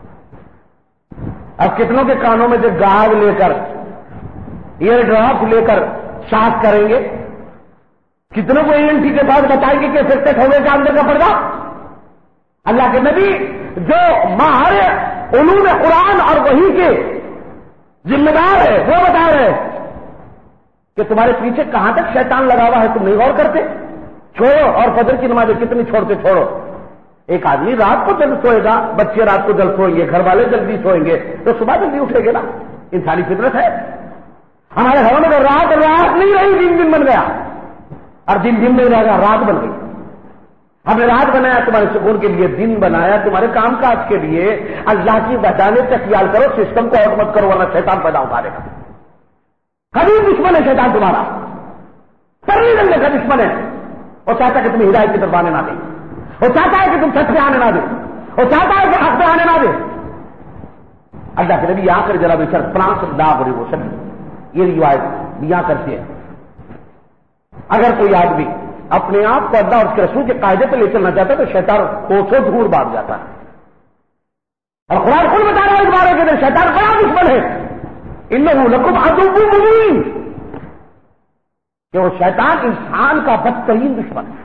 اب کتنوں کے کانوں میں سے گاگ لے کر ایئر ڈراپ لے کر سانس کریں گے؟ کتنوں کو ای این ٹی کے بعد بتائیں گے کہ افیکٹ ہونے کا اندر کا پڑتا؟ اللہ کے نبی جو ماہر علوم قرآن اور وحی کے ذمہ دار ہے وہ بتا رہے کہ تمہارے پیچھے کہاں تک شیطان لگا ہوا ہے تم نہیں غور کرتے؟ چھوڑو، اور فجر کی نمازیں کتنی چھوڑتے چھوڑو۔ ایک آدمی رات کو جلد سوئے گا، بچے رات کو جلد سوئیں گے، گھر والے جلدی سوئیں گے تو صبح جلدی اٹھے گے نا، انسانی فطرت ہے۔ ہمارے گھروں میں رات رات نہیں رہی، دن دن بن گیا، اور دن دن نہیں رہ گیا، رات بن گئی۔ ہم نے رات بنایا تمہارے سکون کے لیے، دن بنایا تمہارے کام کاج کے لیے۔ اللہ کی وحدانیت کا خیال کرو، سسٹم کو آؤٹ مت کرو ورنہ شیطان پیدا اتارے گا۔ کبھی دشمن ہے شیطان تمہارا، پری رنگ کا دشمن ہے، وہ چاہتا ہے کہ تمہیں ہدایت کی طرف آنے نہ دے، وہ چاہتا ہے کہ تم سچ پہ آنے نہ دے، وہ چاہتا ہے کہ حق پہ آنے نہ دے۔ اللہ کے نبی آ کر جناب سر فرانس اللہ علیہ وسلم یہ روایت بیاں کرتی ہے، اگر کوئی آدمی اپنے آپ کو اللہ اور اس کے رسول کے قاعدے پہ لے چلنا چاہتا ہے تو شیطان کوسوں دور بھاگ جاتا ہے، اور قرآن خود بتا رہا ہے اس بارے کے اندر شیطان بڑا دشمن ہے، انہ لکم عدو مبین، کہ وہ شیطان انسان کا بدترین دشمن ہے.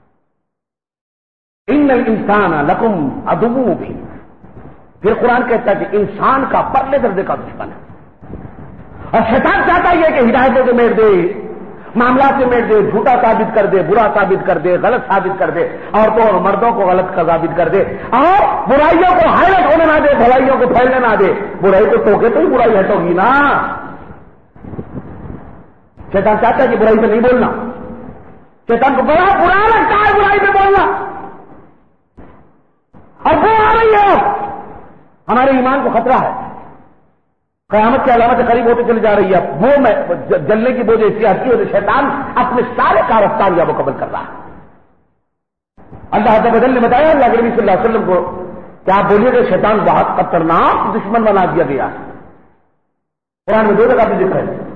ان الانسان لکم عدو مبین. پھر قرآن کہتا ہے کہ انسان کا پرلے درجے کا دشمن ہے. اور شیطان چاہتا ہے کہ ہدایتوں سے میٹ دے, معاملات سے میٹ دے, جھوٹا ثابت کر دے, برا ثابت کر دے, غلط ثابت کر دے, عورتوں اور مردوں کو غلط کا ثابت کر دے, اور برائیوں کو ہائلائٹ ہونے نہ دے, بھلائیوں کو پھیلنے نہ دے. برائی کو ٹوکے تو ہی برائی ہٹو گی نا. شیطان چاہتا ہے کہ برائی سے نہیں بولنا. شیطان کو بڑا برا لگتا ہے برائی میں بولنا. اور وہ آ رہی ہے, ہمارے ایمان کو خطرہ ہے. قیامت کی علامت قریب ہوتے چلی جا رہی ہے. وہ میں جلنے کی بوجھ ایسی آتی ہے, شیطان اپنے سارے کار افطار یا مکمل کر رہا ہے. اللہ عز و جل نے بتایا اللہ کے نبی صلی اللہ علیہ وسلم کو کہ آپ بولیے کہ شیطان بہت خطرناک دشمن بنا دیا گیا. قرآن میں دو جگہ پہ ذکر ہے.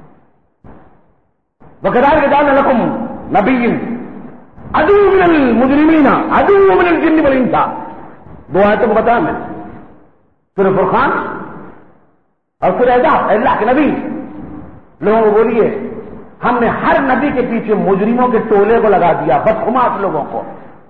وَكَذَلِكَ جَعَلْنَا لَكُمْ نَبِيًّا عَدُوًّا مِنَ الْمُجْرِمِينَ عَدُوًّا مِنَ الْجِنِّ وَالْإِنسِ. دو آیتوں کو بتایا میں, سورہ فرقان اور سورہ احزاب. اللہ کے نبی لوگوں کو بولیے ہم نے ہر نبی کے پیچھے مجرموں کے ٹولے کو لگا دیا, بدخماس لوگوں کو.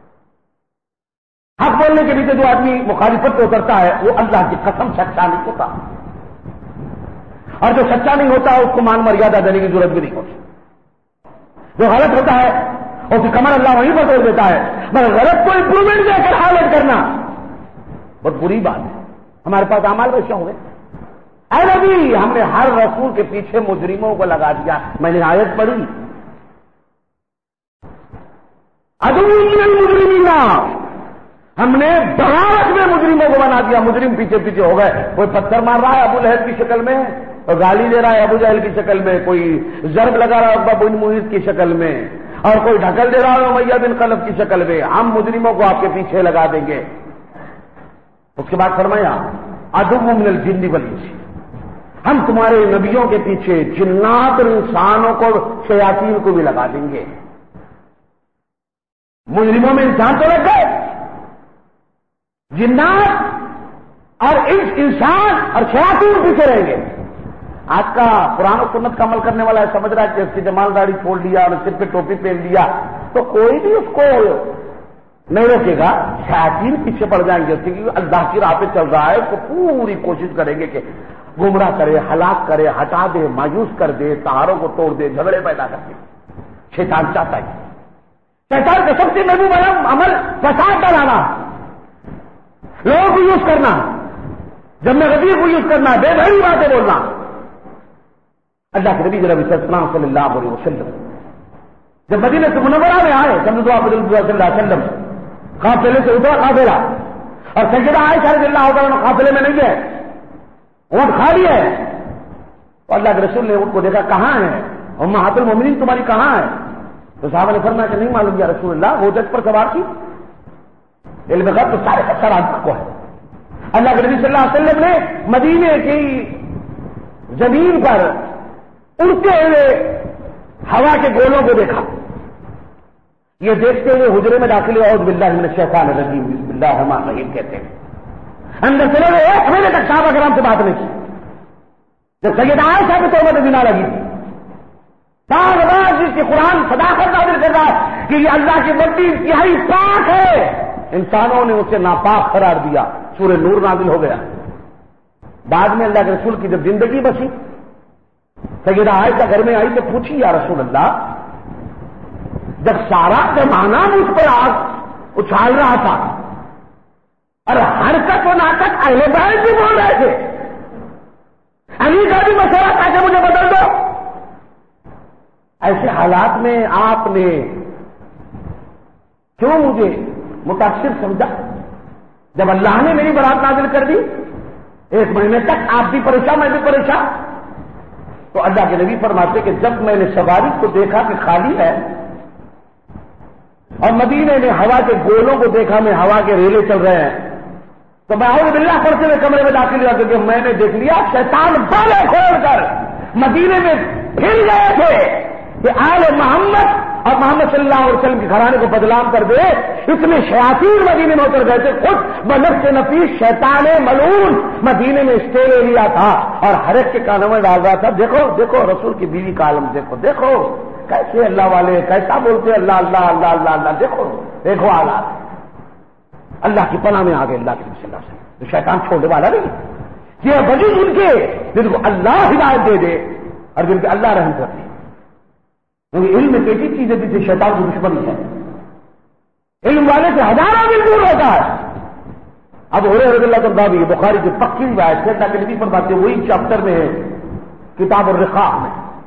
حق بولنے کے پیچھے جو آدمی مخالفت کو اترتا ہے وہ اللہ کی قسم سچا نہیں ہوتا, اور جو سچا نہیں ہوتا اس کو مان مریادہ دینے کی ضرورت بھی نہیں ہوتی. جو غلط ہوتا ہے اس کی کمر اللہ وہیں پر توڑ دیتا ہے, مگر غلط کو امپرومنٹ دے کر حالت کرنا بہت بری بات ہے. ہمارے پاس اعمال ویسے ہوں گے. اے نبی ہم نے ہر رسول کے پیچھے مجرموں کو لگا دیا. میں نے آیت پڑھی عدو من المجرمین, ہم نے بغاوت میں مجرموں کو بنا دیا. مجرم پیچھے پیچھے ہو گئے. کوئی پتھر مار رہا ہے ابو لہب کی شکل میں, اور گالی دے رہا ہے ابو جہل کی شکل میں, کوئی ضرب لگا رہا ہے عقبہ بن معیط کی شکل میں, اور کوئی ڈھکل دے رہا ہے امیہ بن خلف کی شکل میں. ہم مجرموں کو آپ کے پیچھے لگا دیں گے. اس کے بعد فرمایا عدو من الجن والانس, ہم تمہارے نبیوں کے پیچھے جنات اور انسانوں کو, شیاطین کو بھی لگا دیں گے. مجرموں میں انسان تو لگ گئے, جنات اور انسان اور شیاطین پیچھے رہیں گے. آج کا قرآن و سنت کا عمل کرنے والا ہے سمجھ رہا ہے کہ اس کی جمال داڑھی چھوڑ لیا اور سر پہ ٹوپی پہن لیا تو کوئی بھی اس کو نہیں روکے گا. شیاطین پیچھے پڑ جائیں گے, کیونکہ اللہ کی راہ پہ چل رہا ہے, اس کو پوری کوشش کریں گے کہ گمراہ کرے, ہلاک کرے, ہٹا دے, مایوس کر دے, سہاروں کو توڑ دے, جھگڑے پیدا کر دے. شیطان چاہتا ہے. شیطان کا سب سے محبوب بڑا عمل فساد ڈالانا, لوگوں کو یوز کرنا, جب میں غدیر کو یوز کرنا, بے بھائی باتیں بولنا. اللہ کے نبی جناب صلی اللہ علیہ وسلم جب مدینہ سے منورہ میں آئے صلی اللہ علیہ وسلم, قافلے سے اترا قافلہ, اور سیدہ عائشہ رضی اللہ عنہا قافلے میں نہیں ہے, اونٹ خالی ہے. تو اللہ کے رسول نے اونٹ کو دیکھا, کہاں ہے امہات المومنین تمہاری کہاں ہے؟ تو صحابہ نے فرمایا کہ نہیں معلوم یا رسول اللہ, وہ جج پر سوار تھی. علم غیب تو سارے اچھا آدمی کو ہے. اللہ کے نبی صلی اللہ علیہ وسلم نے مدینے کی زمین پر اڑتے ہوئے ہوا کے گولوں کو دیکھا. یہ دیکھتے ہوئے حجرے میں داخل ہوئے, اعوذ باللہ من الشیطان الرجیم بسم اللہ الرحمن الرحیم کہتے ہیں. اندر چلے گئے, ایک مہینے تک صحابہ کرام سے بات نہیں کی. جب سیدہ عائشہ کی توبہ بنا لگی تھی, سال بعد جس کی قرآن صداقت نازل کر رہا ہے کہ یہ اللہ کی بڑی انتہائی پاک ہے, انسانوں نے اسے ناپاک قرار دیا, سورہ نور نازل ہو گیا. بعد میں اللہ کے رسول کی جب زندگی بچی, سیدہ عائشہ گھر میں آئی تو پوچھی یا رسول اللہ, جب سارا زمانہ مجھ پر آگ اچھال رہا تھا اور حرکت و ناٹک اہل بیت بھی بول رہے تھے, علی کا بھی مشورہ تھا کہ مجھے بدل دو, ایسے حالات میں آپ نے کیوں مجھے متاثر سمجھا؟ جب اللہ نے میری برات نازل کر دی, ایک مہینے تک آپ بھی پریشان میں بھی پریشان. تو اللہ کے نبی فرماتے کہ جب میں نے سواری کو دیکھا کہ خالی ہے اور مدینے میں ہوا کے گولوں کو دیکھا, میں ہوا کے ریلے چل رہے ہیں, تو میں اعوذ باللہ پڑھتے ہوئے کمرے میں داخل ہوا, کیونکہ میں نے دیکھ لیا شیطان بالے کھول کر مدینے میں پھر گئے تھے کہ آل محمد اور محمد صلی اللہ علیہ وسلم کے گھرانے کو بدنام کر دے. اتنے شیاطین مدینے میں اتر گئے تھے, خود بنفس نفیس شیطان ملعون مدینے میں اسٹے لے لیا تھا اور ہر ایک کے کانوں میں ڈال رہا تھا, دیکھو دیکھو رسول کی بیوی کا عالم, دیکھو دیکھو کیسے اللہ والے کیسا بولتے اللہ اللہ اللہ اللہ اللہ دیکھو دیکھو حالات اللہ کی پناہ میں آ گئے اللہ کے نبی صلی اللہ علیہ وسلم تو شیطان چھوڑنے والا نہیں یہ ولی جن کے جن کو اللہ ہدایت دے دے اور جن کے اللہ رحم کر دے کیونکہ علم ایک ایسی چیز ہے جس سے شیطان کی دشمنی ہے علم والے سے ہزاروں میل دور ہوتا ہے اب ہو رضی اللہ عنہ بھی بخاری کی پکی روایت ہے اللہ کے نبی فرماتے ہیں وہی چیپٹر میں ہے کتاب الرقاع میں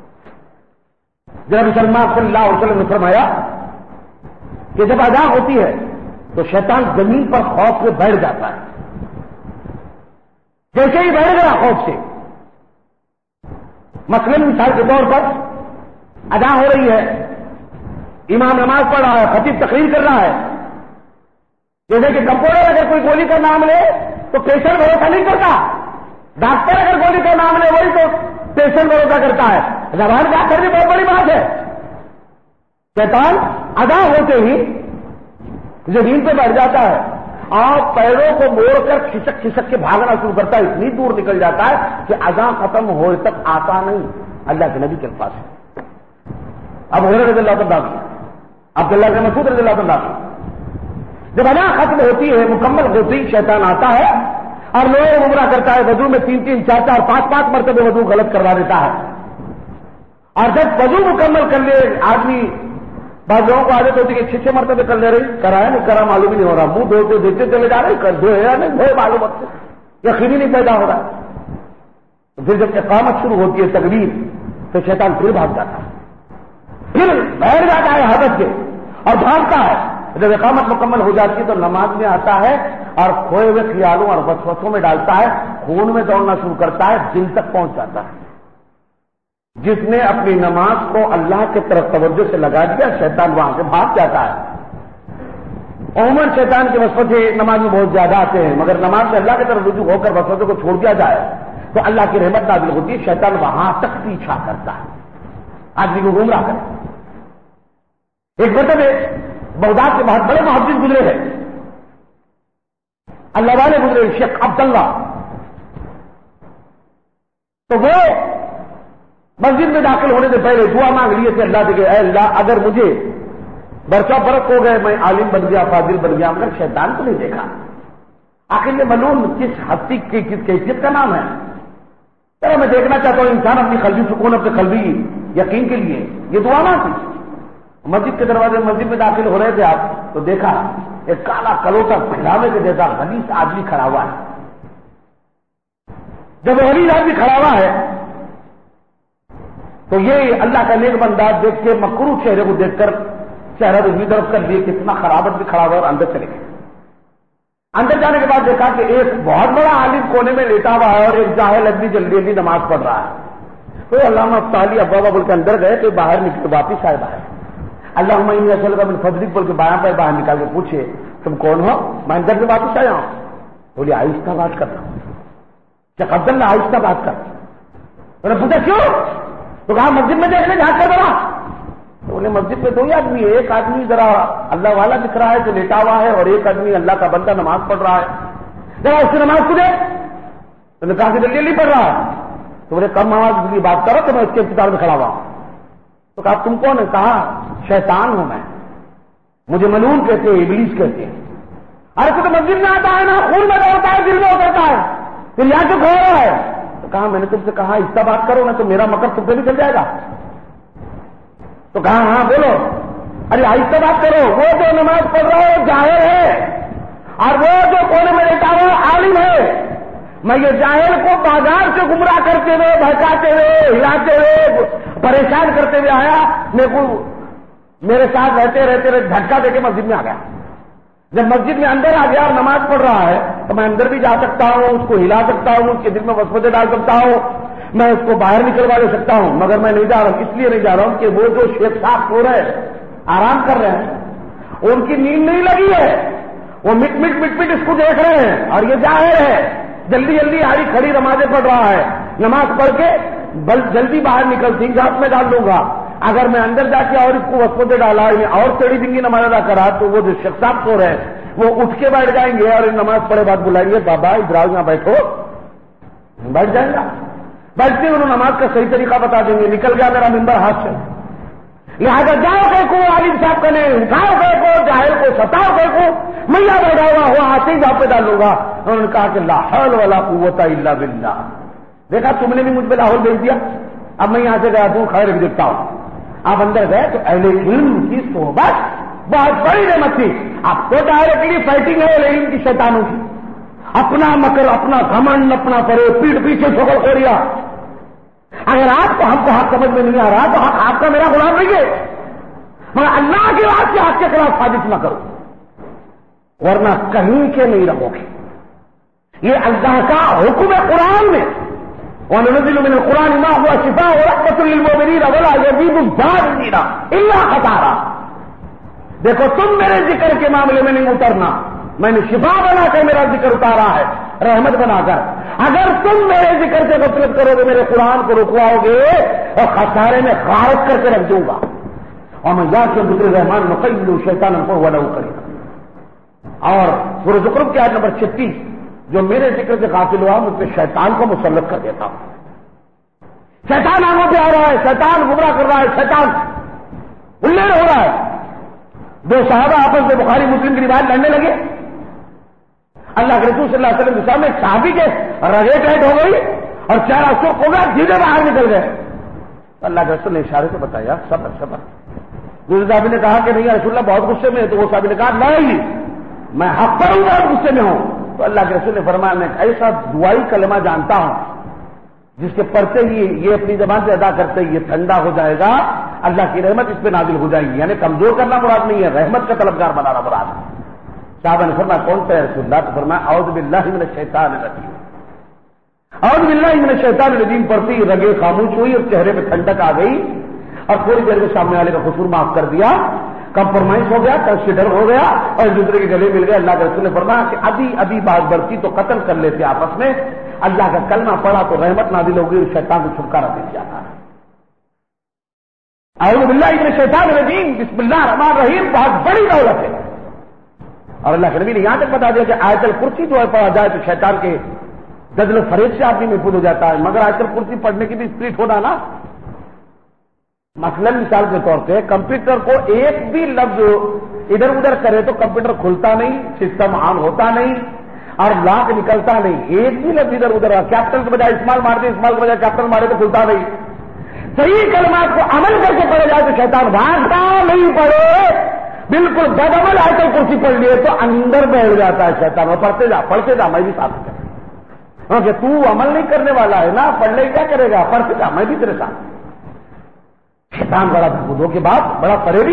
جناب سلمان صلی اللہ علیہ وسلم نے فرمایا کہ جب اذان ہوتی ہے تو شیطان زمین پر خوف سے بیٹھ جاتا ہے جیسے ہی بیٹھ گیا خوف سے مثلاً مثال کے طور پر اذان ہو رہی ہے امام نماز پڑھ رہا ہے خطیب تقریر کر رہا ہے جیسے کہ کمپاؤنڈر اگر کوئی گولی کا نام لے تو پیشنٹ بھروسہ نہیں کرتا ڈاکٹر اگر گولی کا نام لے وہی تو پیشنٹ بھروسہ کرتا ہے زبان کا کر بھی بہت بڑی بات ہے شیطان ادا ہوتے ہی زمین پہ بیٹھ جاتا ہے اور پیروں کو موڑ کر کھسک کھسک کے بھاگنا شروع کرتا ہے اتنی دور نکل جاتا ہے کہ اذان ختم ہونے تک آتا نہیں اللہ کے نبی کے پاس ہے اب حضرت رضی اللہ عنہ عبداللہ بن مسعود رضی اللہ عنہ جب اذان ختم ہوتی ہے مکمل ہوتی شیطان آتا ہے اور لوگ گمراہ کرتا ہے وضو میں تین تین چار چار پانچ پانچ مرتبہ وضو غلط کروا دیتا ہے اور جب وضو مکمل کر لے آدمی بعض لوگوں کو عادت ہوتی ہے کہ چھ چھ مرتبہ کر لے رہی کرایا نہیں کرا معلوم ہی نہیں ہو رہا منہ دھوتے دیتے چلے جا رہے کر دو ہے نہیں دھوئے معلوم ہوتے یقین ہی نہیں پیدا ہو رہا تو پھر جب اقامت شروع ہوتی ہے تکبیر تو شیطان پھر بھاگ جاتا ہے پھر بیٹھ جاتا ہے حدت کے اور بھاگتا ہے جب اقامت مکمل ہو جاتی ہے تو نماز میں آتا ہے اور کھوئے ہوئے خیالوں اور وسوسوں میں ڈالتا ہے خون میں دوڑنا شروع کرتا ہے دل تک پہنچ جاتا ہے جس نے اپنی نماز کو اللہ کی طرف توجہ سے لگا دیا شیطان وہاں سے بھاگ جاتا ہے عموماً شیطان کے وسوسے نماز میں بہت زیادہ آتے ہیں مگر نماز سے اللہ کی طرف رجوع ہو کر وسوسے کو چھوڑ دیا جائے تو اللہ کی رحمت نازل ہوتی ہے شیطان وہاں تک پیچھا کرتا ہے آدمی کو گمراہ کرے ایک مرتبہ بغداد کے بہت بڑے محدث گزرے ہیں اللہ والے گزرے شیخ عبداللہ تو وہ مسجد میں داخل ہونے سے پہلے دعا مانگ لیے تھے اللہ سے کہ اے اللہ اگر مجھے برسہ برق ہو گئے میں عالم بن گیا فاضل بن گیا مگر شیطان کو نہیں دیکھا آخر یہ ملعون کس ہستی کی کس کیفیت کا نام ہے چلو میں دیکھنا چاہتا ہوں انسان اپنی قلبی سکون اپنے قلبی یقین کے لیے یہ دعا مانگی مسجد کے دروازے مسجد میں داخل ہو رہے تھے آپ تو دیکھا ایک کالا کلوٹا پھیلاوے کے جیسا غلیظ آدمی کھڑا ہوا ہے جب وہ غلیظ آدمی کھڑا ہوا ہے تو یہ اللہ کا نیک بندہ دیکھ کے مکروہ چہرے کو دیکھ کر چہرہ کو بھی طرف کر لیے کتنا خرابت بھی کھڑا ہوا اور اندر چلے گئے اندر جانے کے بعد دیکھا کہ ایک بہت بڑا عالم کونے میں لیٹا ہوا ہے اور ایک جاہل آدمی جلدی جلدی نماز پڑھ رہا ہے تو علامہ صالح ابا بول کے اندر گئے تو باہر نکل واپس آئے باہر اللہ عمین اصل کا من فضرک بول کے بایا پہ باہر نکال کے پوچھے تم کون ہو میں اندر سے واپس آیا ہوں بولی آہستہ بات کرتا ہوں چک عبداللہ آہستہ بات کر تو نے پوچھا کیوں تو کہا مسجد میں دیکھنے جھانک کر ذرا تو انہیں مسجد میں دو ہی آدمی ہے ایک آدمی ذرا اللہ والا دکھ رہا ہے جو لیٹا ہوا ہے اور ایک آدمی اللہ کا بندہ نماز پڑھ رہا ہے ذرا اس کی نماز کو دے تو نے کہا کہ جلدی نہیں پڑھ رہا تو بولے کم آواز کی بات کرو تو میں اس کے انتظار میں کھڑا ہوا ہوں تو کہا تم کون ہے کہا شیطان ہوں میں مجھے ملعون کہتے ہیں ابلیس کہتے ہیں ارے تو مسجد میں آتا ہے نا خون میں دوڑتا ہے دل میں اترتا ہے پھر یہاں کیوں کھڑا رہا ہے تو کہا میں نے تم سے کہا اس بات کرو نا تو میرا مکر تم سے بھی چل جائے گا تو کہا ہاں بولو ارے آہستہ بات کرو وہ جو نماز پڑھ رہا ہے جاہل ہے اور وہ جو کونے میں لیٹا ہوا عالم ہے میں یہ جاہل کو بازار سے گمراہ کرتے ہوئے بہکاتے ہوئے ہلاتے ہوئے پریشان کرتے ہوئے آیا میرے کو میرے ساتھ رہتے رہتے رہتے دھکا دے کے مسجد میں آ گیا جب مسجد میں اندر آ گیا اور نماز پڑھ رہا ہے تو میں اندر بھی جا سکتا ہوں اس کو ہلا سکتا ہوں اس کے دل میں وسوسے ڈال سکتا ہوں میں اس کو باہر نکلوا دے سکتا ہوں مگر میں نہیں جا رہا ہوں اس لیے نہیں جا رہا ہوں کہ وہ جو شیخ صاحب سو رہے ہیں آرام کر رہے ہیں ان کی نیند نہیں لگی ہے وہ مٹ مٹ مٹ مٹ اس کو دیکھ رہے ہیں اور یہ ظاہر ہے جلدی جلدی آری کھڑی نمازیں پڑھ رہا ہے نماز پڑھ کے بل جلدی باہر نکل سنگھ ہاتھ میں ڈال دوں گا اگر میں اندر جا کے اور اس کو وسوسے ڈالا اور چڑی دنگی نماز ادا کرا تو وہ جو شخص صاحب سو رہے ہیں وہ اٹھ کے بیٹھ جائیں گے اور نماز پڑھے بعد بلائیں گے بابا ادھر یہاں بیٹھو بیٹھ جائیں گا بیٹھتے انہوں نماز کا صحیح طریقہ بتا دیں گے نکل گیا میرا ممبر ہاتھ سے لہذا جاؤ کہ کو عالم صاحب کا نہیں اٹھاؤ کہ کو جاہل کو ستاؤ کہ کو میا بیٹھا ہوا ہوا آتے ہی جاؤ پہ ڈالوں گا. انہوں نے کہا کہ لا حول ولا قوت الا باللہ. دیکھا تم نے بھی مجھ پہ لاہور بھیج دیا, اب میں یہاں سے گیا دوں خیر بھی دیکھتا ہوں. آپ اندر گئے تو اہل علم کی صحبت بہت بڑی نعمت تھی. اب تو ڈائریکٹلی فائٹنگ ہے اہل علم کی شیطانوں کی, اپنا مکر, اپنا گھمنڈ, اپنا پرے, پیٹ پیچھے ٹھوکر کھو ریا. اگر آپ کو ہم کو حق سمجھ میں نہیں آ رہا تو حق آپ کا میرا غلام نہیں ہے, مگر اللہ کی بات سے آپ کے خلاف سازش نہ کرو ورنہ کہیں کے نہیں رہو گے. یہ اللہ کا حکم ہے قرآن میں, وَنُنَزِّلُ مِنَ الْقُرْآنِ مَا هُوَ شِفَاءٌ وَرَحْمَةٌ لِّلْمُؤْمِنِينَ وَلَا يَزِيدُ الظَّالِمِينَ إِلَّا خَسَارًا. دیکھو تم میرے ذکر کے معاملے میں نہیں اترنا, میں نے شفا بنا کر میرا ذکر اتارا ہے, رحمت بنا کر. اگر تم میرے ذکر سے غفلت کرو گے, میرے قرآن کو رکواؤ گے اور خسارے میں غارت کر کے رکھ دوں گا. اور میں یاد کے ذکر رحمان نقیل شیطان کو ولو کرے. اور سورۃ زخرف کی آیت نمبر چھتیس, جو میرے ذکر سے غافل ہوا مجھ پہ شیطان کو مسلط کر دیتا ہوں. شیطان آنکھوں پہ آ رہا ہے, شیطان گمراہ کر رہا ہے, شیطان الٹ ہو رہا ہے. دو صحابہ آپس میں بخاری مسلم کی روایت لڑنے لگے. اللہ کے رسول صلی اللہ علیہ وسلم کے سامنے صحابی کے رگے ٹائٹ ہو گئی اور چہرہ سرخ ہو گیا, سیدھے باہر نکل گئے. اللہ کے رسول نے اشارے سے بتایا صبر صبر. دوسرے صحابی نے کہا کہ نہیں رسول اللہ بہت غصے میں ہے, تو وہ صحابی نے کہا نہیں میں حق پر ہوں, بہت غصے میں ہوں. تو اللہ کے رسول نے فرمایا میں ایسا دعائی کلمہ جانتا ہوں جس کے پڑھتے ہی یہ اپنی زبان سے ادا کرتے ہی یہ ٹھنڈا ہو جائے گا, اللہ کی رحمت اس پہ نازل ہو جائے گی. یعنی کمزور کرنا مراد نہیں ہے, رحمت کا طلبگار بنانا مراد ہے. صحابہ نے فرمایا کون سا ہے رسول اللہ؟ تو فرمایا اعوذ باللہ من الشیطان الرجیم. اعوذ باللہ من الشیطان الرجیم پڑھتی رگیں خاموش ہوئی اور چہرے پہ ٹھنڈک آ گئی اور تھوڑی دیر میں سامنے والے کا قصور معاف کر دیا, کمپرومائز ہو گیا, کنسیڈر ہو گیا اور ایک دوسرے کے گلے مل گئے. اللہ کے رسول نے فرمایا کہ ابھی ابھی بات بڑھتی تو قتل کر لیتے آپس میں. اللہ کا کلمہ پڑھا تو رحمت نازل ہوگی اور شیطان کو چھٹکارا مل جاتا ہے. اعوذ باللہ من الشیطان الرجیم بسم اللہ الرحمن الرحیم بہت بڑی دولت ہے. اور اللہ کے نبی نے یہاں تک بتا دیا کہ آیت الکرسی جو ہے پڑھا جائے تو شیطان کے جذل و فریب سے آدمی محفوظ ہو جاتا ہے. مگر آیت الکرسی پڑھنے کی بھی اسپرٹ ہونا نا. مثلاً مثال کے طور پہ کمپیوٹر کو ایک بھی لفظ ادھر ادھر کرے تو کمپیوٹر کھلتا نہیں, سسٹم آن ہوتا نہیں اور لاک نکلتا نہیں. ایک بھی لفظ ادھر ادھر کیپٹل کے بجائے اسمال مار دے, اسمال کے بجائے کیپٹل مارے تو کھلتا نہیں. صحیح کلمات کو عمل کر کے پڑھا جائے تو شیطان بھاگتا نہیں. پڑھے بالکل بدعمل آیت الکرسی پڑھ لیے تو اندر بیٹھ جاتا ہے شیطان. اور پڑھتے جا پڑھتے جا میں بھی ساتھ کروں, کیونکہ تو عمل نہیں کرنے والا ہے نا, پڑھ لے کیا کرے گا, پڑھتے جا میں بھی تیرے ساتھ. شیطان بڑا بدھوں کے بعد بڑا فریبی.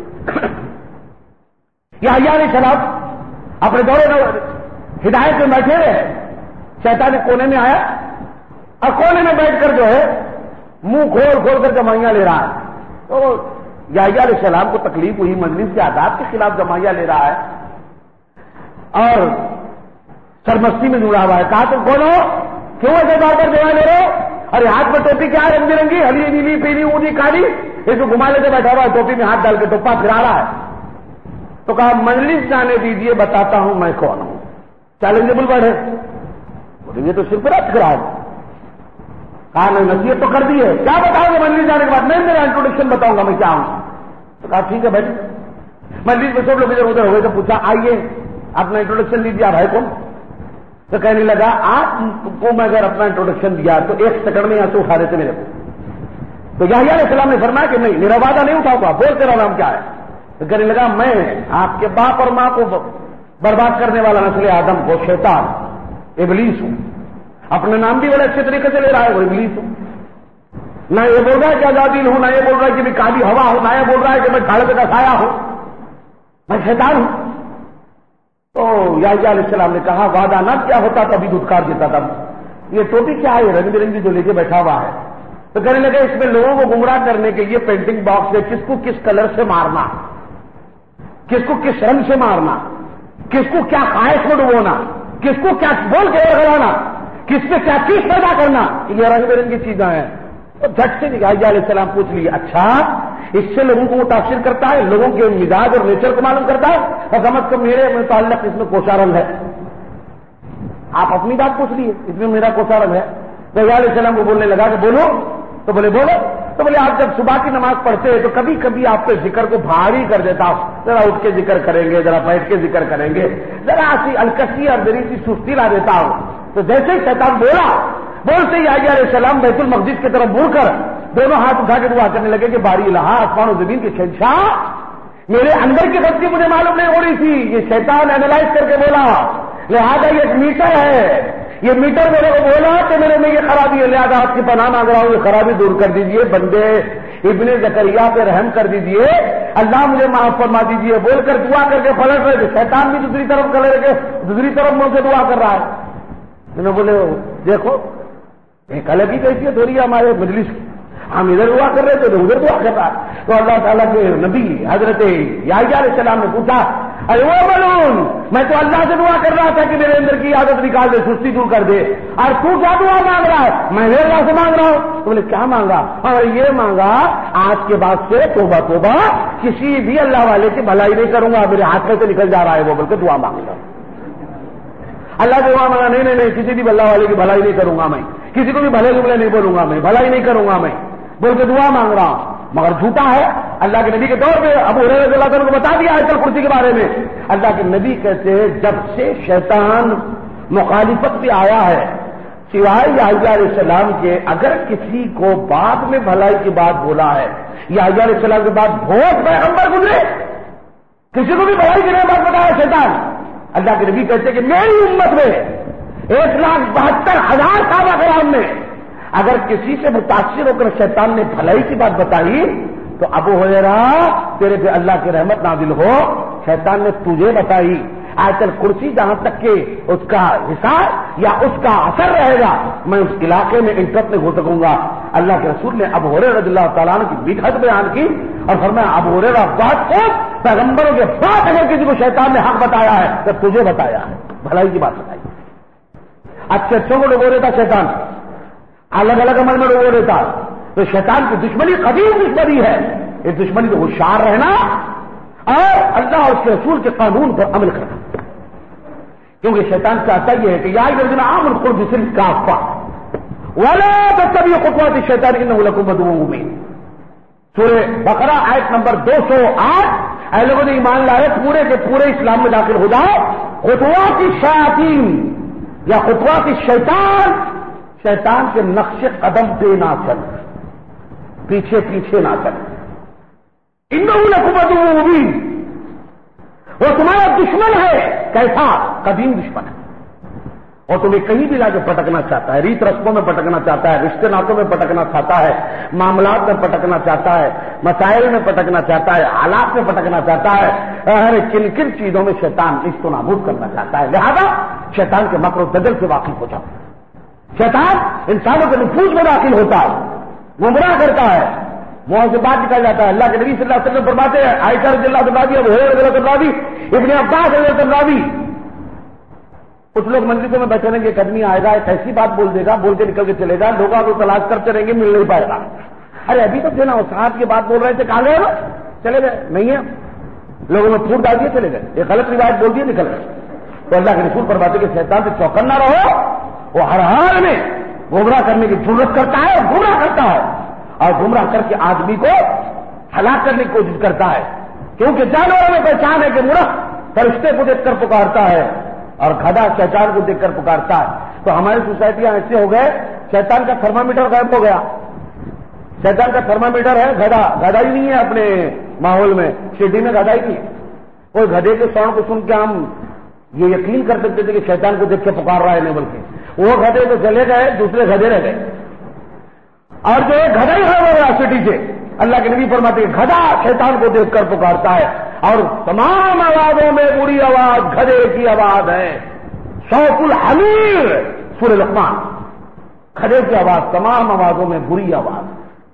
یہ حیا علیہ السلام اپنے دورے میں ہدایت میں بیٹھے ہوئے, شیطان کونے میں آیا اور کونے میں بیٹھ کر جو ہے منہ کھول کھول کر جمائیاں لے رہا ہے. تو یحییٰ علیہ السلام کو تکلیف ہوئی, مجلس کے آداب کے خلاف جمائیاں لے رہا ہے اور سرمستی میں جڑا ہوا ہے. کہا تم کون ہو, کیوں ایسے بار بار جمع لے رہے ہو, ارے ہاتھ میں ٹوپی کیا ہے رنگ برنگی, ہری نیلی پیلی اونی کالی, اس کو گھما لیتے بیٹھا ہوا ہے, ٹوپی میں ہاتھ ڈال کے ٹوپا پھرا رہا ہے. تو کہا مجلس جانے دیجیے بتاتا ہوں میں کون ہوں. چیلنجبل ورڈ ہے, یہ تو صرف رد کرا ہے. کہا میں نصیحت تو کر دی ہے, کیا بتاؤں گے مجلس جانے کے بعد؟ میں میرا انٹروڈکشن بتاؤں گا میں کیا ہوں. تو کہا ٹھیک ہے بھائی. مجلس میں سب لوگ ادھر ادھر ہوئے تو پوچھا آئیے اپنا انٹروڈکشن دیجیے, آپ ہے کون؟ تو کہنے لگا آپ کو میں اگر اپنا انٹروڈکشن دیا تو ایک سیکنڈ میں یہاں سے اٹھا دیتے میرے کو. تو یحییٰ علیہ السلام نے فرمایا کہ نہیں, میرا وعدہ نہیں اٹھاؤں گا, بول تیرا نام کیا ہے؟ تو کہنے لگا میں آپ کے باپ اور ماں کو برباد کرنے والا نسل آدم کو شیطان ابلیس ہوں. اپنا نام بھی بڑے اچھے طریقے سے لے رہا ہے, وہ ابلیس ہوں. نہ یہ بول رہا ہے کہ آزادی ہوں, نہ یہ بول رہا ہے کہ میں کالی ہوا ہوں, نہ یہ بول رہا ہے کہ میں کھاڑے پہ کا سایہ ہوں, میں شیطان ہوں. تو یحییٰ علیہ السلام نے کہا وعدہ نہ کیا ہوتا تو ابھی دھتکار دیتا تھا. یہ ٹوپی کیا ہے رنگ برنگی جو لے کے بیٹھا ہوا ہے؟ تو کہنے لگے اس میں لوگوں کو گمراہ کرنے کے لیے پینٹنگ باکس ہے, کس کو کس کلر سے مارنا, کس کو کس رنگ سے مارنا, کس کو کیا خواہش میں ڈبونا, کس کو کیا بول کے لگانا, کس میں کیا چیز پیدا کرنا, یہ رنگ برنگی چیزیں ہیں. تو جھٹ سے یحییٰ علیہ السلام پوچھ لیے اچھا اس سے لوگوں کو متاثر کرتا ہے, لوگوں کے مزاج اور نیچر کو معلوم کرتا ہے, اور سمجھ کر میرے متعلق اس میں کوسا رنگ ہے. آپ اپنی بات پوچھ لیے, اس میں میرا کوسا رنگ ہے. تو یحییٰ علیہ السلام کو بولنے لگا کہ بولو تو بولے بولو. تو بولے آپ جب صبح کی نماز پڑھتے ہیں تو کبھی کبھی آپ کے ذکر کو بھاری کر دیتا ہوں, ذرا اٹھ کے ذکر کریں گے, ذرا بیٹھ کے ذکر کریں گے, ذرا سی الکسی اور ذری سی سستی لا دیتا ہوں. تو جیسے ہی شیطان بولا, بولتے ہی یحییٰ علیہ السلام بیت المقدس کی طرف مڑ کر دونوں ہاتھ اٹھا کے دعا کرنے لگے کہ باری الہا, آسمان و زمین کے شہنشاہ, میرے اندر کی غلطی مجھے معلوم نہیں ہو رہی تھی, یہ شیطان اینالائز کر کے بولا, لہذا یہ ایک میٹر ہے, یہ میٹر میرے کو بولا کہ میرے میں یہ خرابی ہے, لہذا آپ کی پناہ مانگ رہا ہوں, یہ خرابی دور کر دیجئے, بندے ابن زکریا پہ رحم کر دیجئے, اللہ مجھے معاف فرما دیجئے. بول کر دعا کر کے پلٹ رہے تھے, شیطان بھی دوسری طرف کر کے دوسری طرف مجھ سے دعا کر رہا ہے. میں نے بولے دیکھو ایک الگ ہی کیفیت ہو رہی ہے ہمارے مجلس کی, ہم ادھر دعا کر رہے تھے تو ادھر دعا کر رہا ہے. تو اللہ تعالیٰ کے نبی حضرت یحییٰ علیہ السلام نے پوچھا, ارے وہ ملون, میں تو اللہ سے دعا کر رہا تھا کہ میرے اندر کی عادت نکال دے, سستی دور کر دے, اور تو کیا دعا مانگ رہا ہے؟ میں نے اللہ سے مانگ رہا ہوں. تو بولے کیا مانگا؟ اور یہ مانگا آج کے بعد سے توبہ توبہ کسی بھی اللہ والے کی بھلائی نہیں کروں گا, میرے ہاتھ میں سے نکل جا رہا ہے وہ, بول کے دعا مانگ رہا. اللہ سے دعا مانگا, نہیں نہیں نہیں کسی بھی اللہ والے کی بھلائی نہیں کروں گا میں, کسی کو بھی بھلے جملے نہیں بولوں گا میں, بھلائی نہیں کروں گا میں, بول کے دعا مانگ رہا ہوں. مگر جھوٹا ہے. اللہ کے نبی کے دور پہ ابو ہریرہ رضی اللہ عنہ کو بتا دیا آیت الکرسی کے بارے میں. اللہ کے نبی کہتے ہیں جب سے شیطان مخالفت پہ آیا ہے, سوائے یحییٰ علیہ السلام کے اگر کسی کو بعد میں بھلائی کی بات بولا ہے, یحییٰ علیہ السلام کے بعد بہت پیغمبر گزرے, کسی کو بھی بھلائی کی نہیں بات بتایا شیطان. اللہ کے نبی کہتے ہیں کہ میری امت میں ایک لاکھ بہتر ہزار صحابہ کرام میں اگر کسی سے متاثر ہو کر شیطان نے بھلائی کی بات بتائی تو ابو ہریرہ تیرے پہ اللہ کی رحمت نازل ہو, شیطان نے تجھے بتائی. آیت الکرسی جہاں تک کہ اس کا حساب یا اس کا اثر رہے گا میں اس علاقے میں انٹرپ میں ہو سکوں گا. اللہ کے رسول نے ابو ہریرہ رضی اللہ تعالیٰ عنہ کی بدعت بیان کی اور فرمایا ابو ہریرہ بات کو پیغمبروں کے بعد اگر کسی کو شیطان نے حق بتایا ہے تو تجھے بتایا ہے, بھلائی کی بات بتائی. اچھے اچھوں کو ڈبو دیتا شیطان, الگ الگ عمل میں ڈبو دیتا. تو شیطان کی دشمنی قدیم دشمنی ہے. اس دشمنی کو ہوشیار رہنا اور اللہ اور اس کے رسول کے قانون پر عمل کرنا, کیونکہ شیطان چاہتا یہ ہے کہ یا الذین آمنوا ادخلوا فی السلم کافہ ولا تتبعوا خطوات الشیطان انہ لکم عدو مبین. سورہ بقرہ آیت نمبر دو سو آٹھ. اے لوگوں نے ایمان لائے پورے کے پورے اسلام میں داخل ہو جاؤ, خطوات الشیاطین یا خطوات الشیطان, شیطان کے نقش قدم پہ نہ چل, پیچھے پیچھے نہ چل. انہ لکم عدو مبین, وہ تمہارا دشمن ہے. کیسا؟ قدیم دشمن ہے, اور تمہیں کہیں بھی لا کے پٹکنا چاہتا ہے, ریت رسموں میں پٹکنا چاہتا ہے, رشتے ناتوں میں پٹکنا چاہتا ہے, معاملات میں پٹکنا چاہتا ہے, مسائل میں پٹکنا چاہتا ہے, حالات میں پٹکنا چاہتا ہے, ہر کن کن چیزوں میں شیطان اس کو نابود کرنا چاہتا ہے. لہذا شیطان کے مکر و دجل سے واقف ہو جاؤ. شیطان انسانوں کے نفوذ میں داخل ہوتا ہے, گمراہ کرتا ہے, منہ سے بات نکل جاتا ہے. اللہ کے نبی صلی اللہ علیہ وسلم فرماتے ہیں, عائشہ رضی اللہ عنہا, ابو ہریرہ رضی اللہ عنہ, ابن عباس رضی اللہ عنہ, کچھ لوگ مجلسوں میں بیٹھے رہیں گے, ایک آدمی آئے گا ایک ایسی بات بول دے گا, بول کے نکل کے چلے گا, لوگوں کو تلاش کرتے رہیں گے, مل نہیں پائے گا. ارے ابھی تو تھے نا وہ صاحب کی بات بول رہے تھے, کہاں گئے وہ؟ چلے گئے, نہیں ہے. لوگوں نے پھوٹ ڈال دیے, چلے گئے, ایک غلط روایت بول دیے, نکل گئے. تو اللہ کے رسول فرماتے کہ شیطان سے چوکنا رہو, وہ ہر حال میں گمراہ کرنے کی ضرورت کرتا ہے, گمراہ کرتا ہے, اور گمراہ کر کے آدمی کو ہلاک کرنے کی کوشش کرتا ہے. کیونکہ جانوروں میں پہچان ہے کہ مرغ فرشتے کو دیکھ کر پکارتا ہے اور گدھا شیطان کو دیکھ کر پکارتا ہے. تو ہماری سوسائٹیاں ایسے ہو گئے, شیطان کا تھرمامیٹر غائب ہو گیا. شیطان کا تھرمامیٹر ہے گدھا, گدھا ہی نہیں ہے اپنے ماحول میں. سٹی میں گدھا ہی نہیں, کوئی گدھے کے ساؤنڈ کو سن کے ہم یہ یقین کر سکتے تھے کہ شیطان کو دیکھ کے پکار رہا ہے, نہیں بلکہ وہ گدھے تو چلے گئے, دوسرے گدھے رہ گئے. اور جو ایک گدھا ہی غائب ہو گیا سٹی سے, اللہ کے نبی فرماتے ہیں گدھا شیطان کو دیکھ کر پکارتا ہے, اور تمام آوازوں میں بری آواز گدھے کی آواز ہے. صوت الحمیر سورہ لقمان, گدھے کی آواز تمام آوازوں میں بری آواز.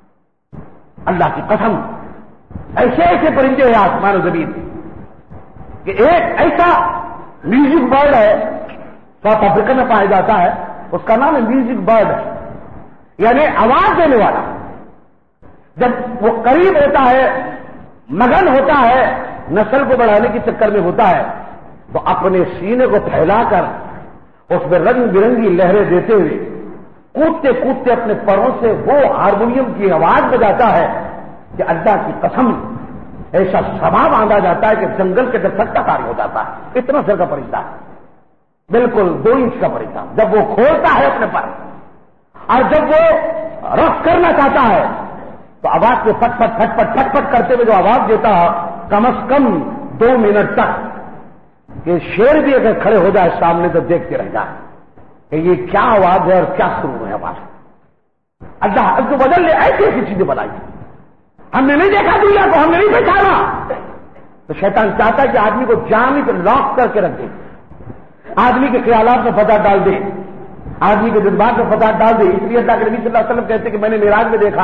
اللہ کی قسم ایسے ایسے پرندے ہیں آسمان و زمین کہ ایک ایسا میوزک برڈ ہے, ساؤتھ افریقہ میں پایا جاتا ہے, اس کا نام ہے میوزک برڈ, یعنی آواز دینے والا. جب وہ قریب ہوتا ہے, مگن ہوتا ہے, نسل کو بڑھانے کے چکر میں ہوتا ہے, تو اپنے سینے کو پھیلا کر اس میں رنگ برنگی لہریں دیتے ہوئے کودتے کودتے اپنے پروں سے وہ ہارمونیم کی آواز بجاتا ہے کہ اللہ کی قسم ایسا سبا باندھا جاتا ہے کہ جنگل کے اندر سٹا کاری ہو جاتا ہے. اتنا سر کا پرندہ ہے, بالکل دو انچ کا پرندہ. جب وہ کھولتا ہے اپنے پر اور جب وہ رف کرنا چاہتا ہے تو آواز کے پٹ پٹ پٹ پٹ پٹ پٹ کرتے ہوئے جو آواز دیتا ہے کم از کم دو منٹ تک کہ شیر بھی اگر کھڑے ہو جائے سامنے تو دیکھتے رہ جائے کہ یہ کیا آواز ہے اور کیا شروع ہے آواز. اللہ عز و جل نے ایسی ایسی چیزیں بنائی, ہم نے نہیں دیکھا دنیا کو, ہم نے نہیں پہچانا. تو شیطان چاہتا ہے کہ آدمی کو جان پہ لاک کر کے رکھ دے, آدمی کے خیالات میں فساد ڈال دے, آدمی کے جذبات میں فساد ڈال دے. اس لیے اللہ کے نبی صلی اللہ علیہ وسلم کہتے ہیں کہ میں نے معراج میں دیکھا,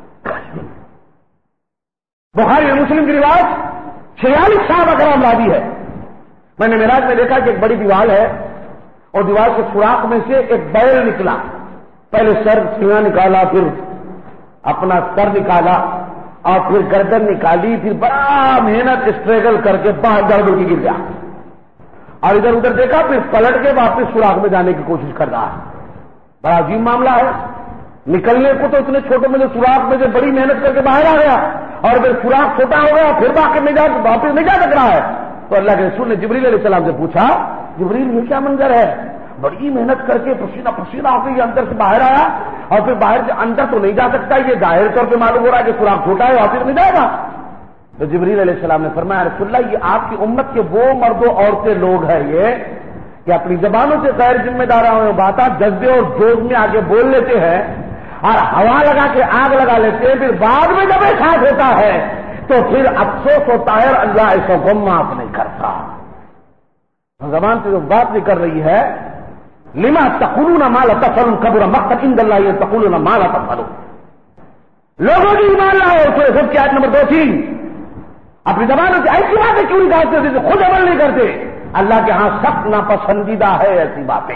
بخاری اور مسلم کی روایت چھیالیس صحابہ کرام راوی ہے, میں نے معراج میں دیکھا کہ ایک بڑی دیوار ہے اور دیوار کے سوراخ میں سے ایک بیل نکلا. پہلے سر سینہ نکالا, پھر اپنا سر نکالا اور پھر گردن نکالی, پھر بڑا محنت اسٹرگل کر کے باہر گڑ گڑ کی گر گیا اور ادھر ادھر دیکھا, پھر پلٹ کے واپس سوراخ میں جانے کی کوشش کر رہا ہے. بڑا عجیب معاملہ ہے. نکلنے کو تو اتنے چھوٹے میں سوراخ میں سے بڑی محنت کر کے باہر آ گیا اور پھر سوراخ چھوٹا ہو گیا, پھر باقی نہیں جا واپس نہیں جا سک رہا ہے. تو اللہ کے رسول نے جبریل علیہ السلام سے پوچھا, جبریل یہ کیا منظر ہے؟ بڑی محنت کر کے پسینہ پسینہ ہو کے یہ اندر سے باہر آیا اور پھر باہر سے اندر تو نہیں جا سکتا, یہ ظاہر طور پہ معلوم ہو رہا ہے کہ سوراخ چھوٹا ہے, واپس نہیں جائے گا. تو جبریل علیہ السلام نے فرمایا رسول اللہ یہ آپ کی امت کے وہ مرد و عورتیں لوگ ہیں یہ کہ اپنی زبانوں سے غیر ذمہ دارانہ باتیں جذبے اور جوش میں آگے بول لیتے ہیں اور ہوا لگا کے آگ لگا لیتے ہیں, پھر بعد میں جب احساس ہوتا ہے تو پھر افسوس ہوتا ہے اور اللہ ایسا غم معاف نہیں کرتا. زبان سے جو بات نہیں کر رہی ہے, لما تقولون ما لا تفعلون کبر مقتا عند اللہ تقولون ما لا تفعلون. لوگوں کی ایمان لاؤ تو سب کی آیت نمبر دو تین, اپنی زبانوں سے ایسی باتیں کیوں نہیں کہتے جسے خود عمل نہیں کرتے. اللہ کے ہاں سخت ناپسندیدہ ہے ایسی باتیں.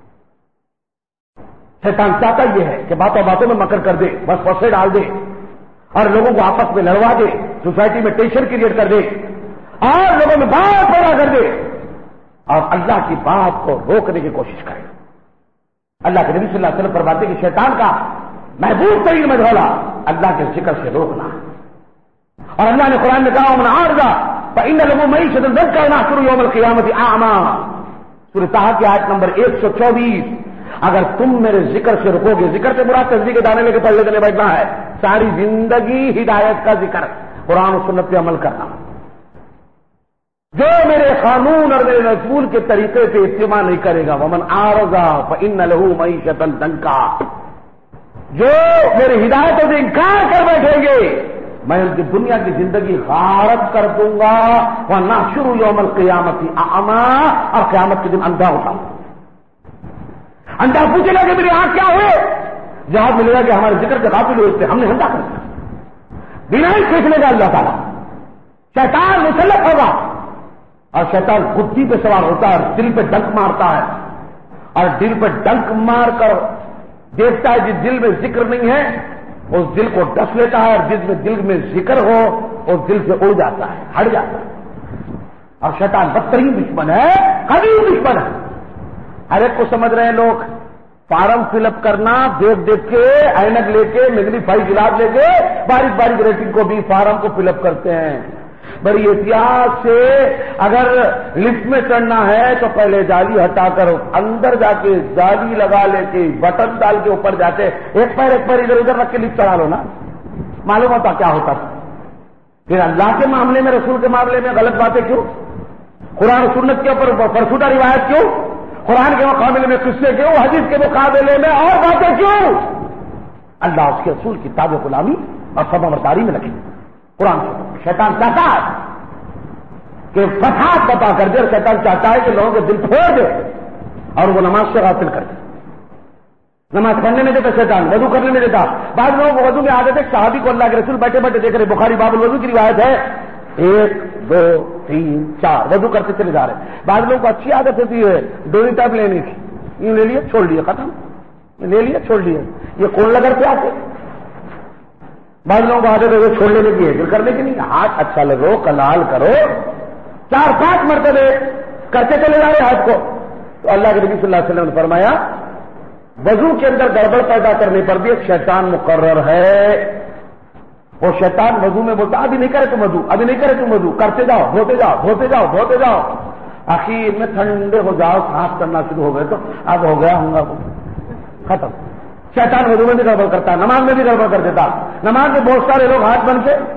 شیطان چاہتا یہ ہے کہ باتوں باتوں میں مکر کر دے, بس وسے ڈال دے اور لوگوں کو آپس میں لڑوا دے, سوسائٹی میں ٹینشن کریٹ کر دے اور لوگوں میں بات پیدا کر دے اور اللہ کی بات کو روکنے کی کوشش کرے. اللہ کے نبی صلی اللہ علیہ وسلم فرماتے کہ شیطان کا محبوب ترین مشغلہ اللہ کے ذکر سے روکنا. اور اللہ نے قرآن میں کہا من اعرض فإن له معیشة ضنکا ونحشره یوم القیامة اعمی. سورۃ طٰہٰ کی آیت نمبر ایک سو چوبیس. اگر تم میرے ذکر سے رکو گے, ذکر سے مراد تصدیق کے دانے لے کے پڑھ لینے بیٹھنا ہے, ساری زندگی ہدایت کا ذکر, قرآن و سنت پہ عمل کرنا. جو میرے قانون اور میرے رسول کے طریقے پہ اتباع نہیں کرے گا, ومن اعرض فإن له معیشة ضنکا, جو میرے ہدایتوں سے انکار کر بیٹھیں گے میں ان کی دنیا کی زندگی غارت کر دوں گا. ونحشره یوم القیامة اعمی, اور قیامت کے دن اندھا اٹھاؤں. اندھا پوچھے گا کہ میری آنکھ کیا ہوئے, جواب ملے گا کہ ہمارے ذکر کے قابل ہوئے تھے, ہم نے اندھا کر دیا. بنا ہی سیکھنے کا اللہ تعالیٰ. شیطان مسلط ہوگا اور شیطان بدھی پہ سوار ہوتا ہے اور دل پہ ڈنک مارتا ہے اور دل پہ ڈنک مار کر دیکھتا ہے جس دل میں ذکر نہیں ہے اس دل کو ڈس لیتا ہے, اور جس میں دل میں ذکر ہو اس دل سے اڑ جاتا ہے, ہٹ جاتا ہے. اور شیطان بدترین دشمن ہے, قدیم دشمن ہے. ہر ایک کو سمجھ رہے ہیں لوگ, فارم فل اپ کرنا دیکھ دیکھ کے, اینک لے کے, میگنیفائی گلاس لے کے باریک باریک ریٹنگ کو بھی فارم کو فل اپ کرتے ہیں. بڑی احتیاط سے اگر لفٹ میں چڑھنا ہے تو پہلے جالی ہٹا کر اندر جا کے جالی لگا لے کے بٹن ڈال کے اوپر جاتے, ایک پیر ایک پیر ادھر ادھر رکھ کے لفٹ چڑھا لو نا, معلوم ہوتا کیا ہوتا. پھر اللہ کے معاملے میں, رسول کے معاملے میں غلط باتیں کیوں, قرآن سنت کے اوپر فرسودہ روایت کیوں, قرآن کے مقابلے میں قصے کیوں, حدیث کے مقابلے میں اور باتیں کیوں. اللہ اس کے رسول کی تاب غلامی اور فرما برداری میں لگے. قرآن شیطان چاہتا ہے کہ فساد بتا کر دے, اور شیطان چاہتا ہے کہ لوگوں کے دل پھوڑ دے اور وہ نماز سے غافل کر دے. نماز پڑھنے میں دیتا شیطان, وضو کرنے میں دیتا. بعض لوگوں کو وضو میں عادت ہے, صحابی کو اللہ کے رسول بیٹھے بیٹھے دیکھ رہے, بخاری باب الوضو کی روایت ہے, ایک دو تین چار وضو کرتے چلے جا رہے. بعض لوگوں کو اچھی عادت ہوتی ہے ڈوری ٹائپ لینے کی, یہ لے لیے چھوڑ لیے, ختم, لے لیے چھوڑ لیے. یہ کون لگر سے آتے, بعض لوگوں کو عادت ہے چھوڑ لینے کی ہے, پھر کرنے کی نہیں. ہاتھ اچھا لگو, کلال کرو, چار پانچ مرتبے کرتے چلے جا رہے ہاتھ کو. تو اللہ کے نبی صلی اللہ علیہ وسلم نے فرمایا وضو کے اندر گڑبڑ پیدا کرنے پر بھی ایک شیطان مقرر ہے. وہ شیطان وضو میں بولتا ابھی نہیں کرے تم وضو, ابھی نہیں کرے تم وضو, کرتے جاؤ, دھوتے جاؤ, دھوتے جاؤ, دھوتے جاؤ, آخر میں ٹھنڈے ہو جاؤ, سانس کرنا شروع ہو گئے تو اب ہو گیا ہوں گا ختم. شیطان وضو میں بھی گڑبڑ کرتا, نماز میں بھی گڑبڑ کر دیتا. نماز میں بہت سارے لوگ ہاتھ بن کے,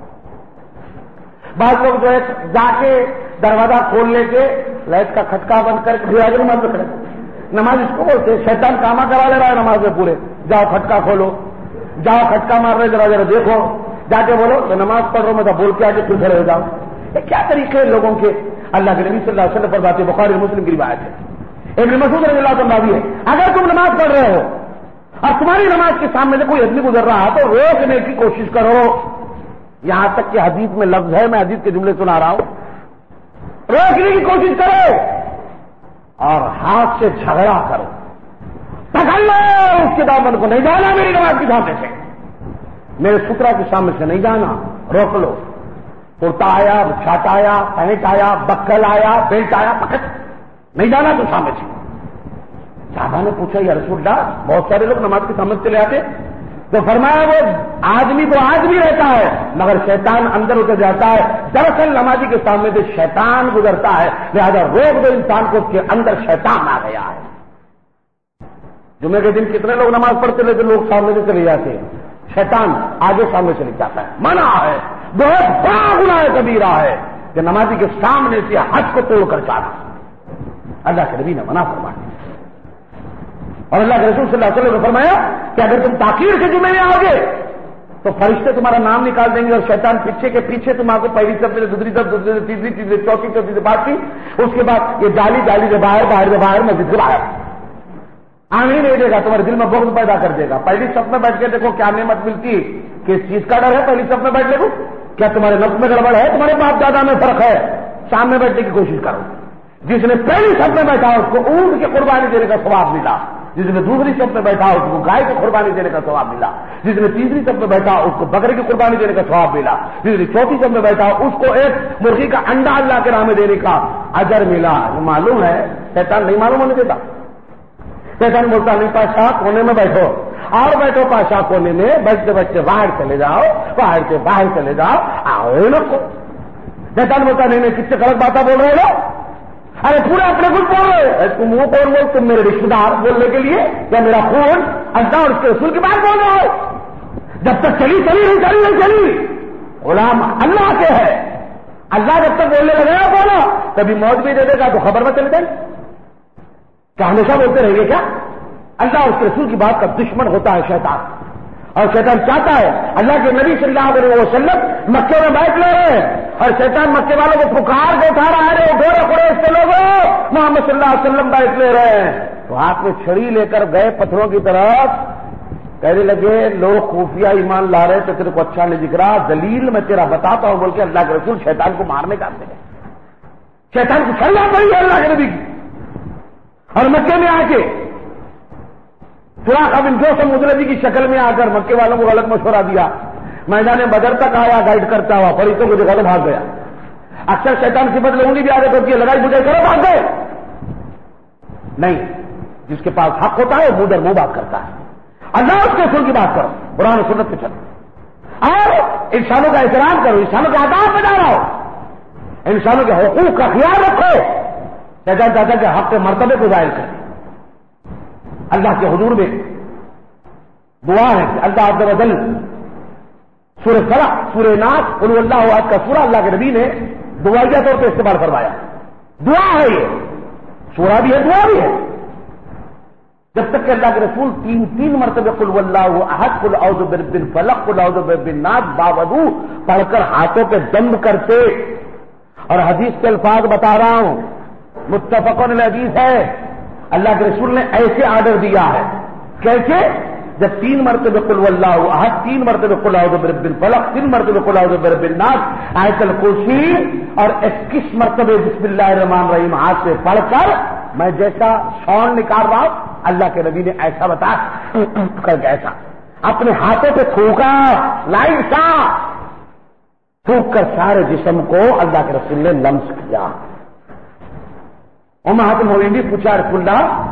بعض لوگ جو ہے جا کے دروازہ کھول لے کے لائٹ کا کھٹکا بند کر کے نماز میں کھڑے. نماز اس کو بولتے شیطان کاما کرا لے رہا ہے نماز میں پورے. جاؤ کھٹکا کھولو, جاؤ کھٹکا مار رہے, ذرا ذرا دیکھو, جا کے بولو میں نماز پڑھ رہا ہوں, میں تو بول کے آ کے پھر کھڑے ہو جاؤ. یہ کیا طریقے ہیں لوگوں کے؟ اللہ کے نبی صلی اللہ علیہ وسلم پر باتیں بخاری مسلم کی روایت ہے. ابن مسعود رضی اللہ عنہ بھی ہے, اگر تم نماز پڑھ رہے ہو اور تمہاری نماز کے سامنے سے کوئی آدمی گزر رہا ہے تو روکنے کی کوشش کرو. یہاں تک کہ حدیث میں لفظ ہے, میں حدیث کے جملے سنا رہا ہوں, روکنے کی کوشش کرو اور ہاتھ سے جھگڑا کرو, پکڑ لو اس کے دامن کو, نہیں جانا میری نماز کے سامنے سے, میرے سترا کے سامنے سے نہیں جانا, روک لو. کرتا آیا, چھاٹ آیا, پینٹ آیا, بکل آیا, بیلٹ آیا, پکڑ, نہیں جانا تو سامنے سے. صحابہ نے پوچھا یا رسول اللہ, بہت سارے لوگ نماز کے سامنے چلے آتے, تو فرمایا وہ آدمی تو آدمی رہتا ہے مگر شیطان اندر اتر جاتا ہے. دراصل نمازی کے سامنے سے شیطان گزرتا ہے, لہذا روک دو انسان کو, اس کے اندر شیطان آ گیا ہے. جمعے کے دن کتنے لوگ نماز پڑھتے رہتے, لوگ سامنے سے چلے جاتے ہیں, شیطان آگے سامنے چلے جاتا ہے. منع ہے, بہت بڑا گناہ کبیرہ ہے کہ نمازی کے سامنے سے حد کو توڑ کر جانا. اللہ کے نبی نے منع فرمایا. اور اللہ کے رسول صلی اللہ علیہ وسلم نے فرمایا کہ اگر تم تاخیر سے جمعے میں آؤ گے تو فرشتے تمہارا نام نکال دیں گے اور شیطان پیچھے کے پیچھے تم آپ کو پہلی سب سے دوسری سب دوسری سے تیسری تیسری چوتھی چوتھی سے پانچویں, اس کے بعد یہ جالی جالی سے باہر باہر سے باہر مسجد سے باہر آنے نہیں دے گا, تمہارے دل میں بغض پیدا کر دے گا. پہلی صف میں بیٹھ کے دیکھو کیا نعمت ملتی ہے, کس چیز کا ڈر ہے پہلی صف میں بیٹھنے کو, کیا تمہارے نفس میں گڑبڑ ہے, تمہارے باپ دادا میں فرق ہے, سامنے بیٹھنے کی کوشش کرو. جس نے پہلی صف میں بیٹھا اس کو اونٹ کی قربانی دینے کا ثواب ملا, جس نے دوسری صف میں بیٹھا اس کو گائے کی قربانی دینے کا ثواب ملا, جس نے تیسری صف میں بیٹھا اس کو بکرے کی قربانی دینے کا ثواب ملا, جس نے چوتھی صف میں بیٹھا اس کو ایک مرغی کا انڈا اللہ کے راہ میں دینے کا اجر ملا. معلوم ہے شیطان نہیں معلوم ہونے دیتا. شیطان بولتا نہیں پاشا کونے میں بیٹھو, اور بیٹھو پاشا کونے میں, بیٹھتے بیٹھتے باہر چلے جاؤ, باہر سے باہر چلے جاؤ, آؤ لوگ کو. شیطان بولتا نہیں نہیں کتنے غلط باتیں بول رہے ہو, ارے پورے اپنے خود بول رہے, تم وہ کون بول, تم میرے رشتے دار بولنے کے لیے یا میرا خون اللہ اور اس کے رسول کی بات بول رہے ہو. جب تک چلی چلی نہیں چلی نہیں چلی, غلام اللہ کے ہے, اللہ جب تک بولنے لگے گا بولو, کبھی موت بھی دے دے گا تو خبر میں چلے جائے. کیا ہمیشہ بولتے رہیں گے کیا؟ اللہ اور اس کے رسول کی بات کا دشمن ہوتا ہے شیطان, اور شیطان چاہتا ہے اللہ کے نبی صلی اللہ علیہ وسلم مکے میں بیٹھ لے رہے ہیں اور شیطان مکے والوں کو پکار کے اٹھا رہا ہے, گورے کھڑے اس کے لوگوں محمد صلی اللہ علیہ وسلم بیٹھ لے رہے ہیں. تو ہاتھ میں چھڑی لے کر گئے پتھروں کی طرف, کہنے لگے لوگ خفیہ ایمان لا رہے تو تیرے کو اچھا نہیں دکھ رہا, دلیل میں تیرا بتاتا ہوں بول کے اللہ کے رسول شیطان کو مارنے جاتے ہیں. شیطان کو چھڑنا پڑی ہے اللہ کے نبی کی. اور مکے میں آ کے سراقہ بن جوشم مجلدی کی شکل میں آ کر مکے والوں کو غلط مشورہ دیا. میدان بدر تک آیا گائیڈ کرتا ہوا, فرشتوں کو دیکھا تو بھاگ گیا. اکثر شیطان کی بدلے انگلی بھی عادت ہوتی ہے, لڑائی بجائی کرو بھاگ گئے. نہیں, جس کے پاس حق ہوتا ہے وہ منہ در منہ بات کرتا ہے. اللہ اس کے رسول کی بات کرو, قرآن و سنت پہ چلو اور انسانوں کا احترام کرو, انسانوں کے آداب میں ڈالو, انسانوں کے حقوق کا خیال رکھو. شیطان چاہتا کہ حق کے مرتبے کو ظاہر کرے. اللہ کے حضور میں دعا ہے کہ اللہ عز و جل سورہ فلق, سورہ ناس, قل هو اللہ احد کا سورہ اللہ کے نبی نے دعائیہ طور پہ استعمال فرمایا. دعا ہے یہ, سورہ بھی ہے دعا بھی ہے. جب تک کہ اللہ کے رسول تین تین مرتبہ قل هو اللہ احد, قل اعوذ برب الفلق, قل اعوذ برب الناس باوضو پڑھ کر ہاتھوں پہ دم کرتے. اور حدیث کے الفاظ بتا رہا ہوں, متفقن الحدیث ہے, اللہ کے رسول نے ایسے آرڈر دیا ہے. کیسے؟ جب تین مرتبہ قل واللہ احد, تین مرتبہ قل اعوذ برب الفلق, تین مرتبہ قل اعوذ برب الناس, آیت الکرسی اور اکیس مرتبہ بسم اللہ الرحمن الرحیم ہاتھ سے پڑھ کر میں جیسا ساؤنڈ نکال رہا ہوں اللہ کے نبی نے ایسا بتایا کر کے ایسا اپنے ہاتھوں پہ تھوکا, لائٹ سا تھوک کر سارے جسم کو اللہ کے رسول نے لمس کیا. امہات المومنین بھی پوچھا رسول اللہ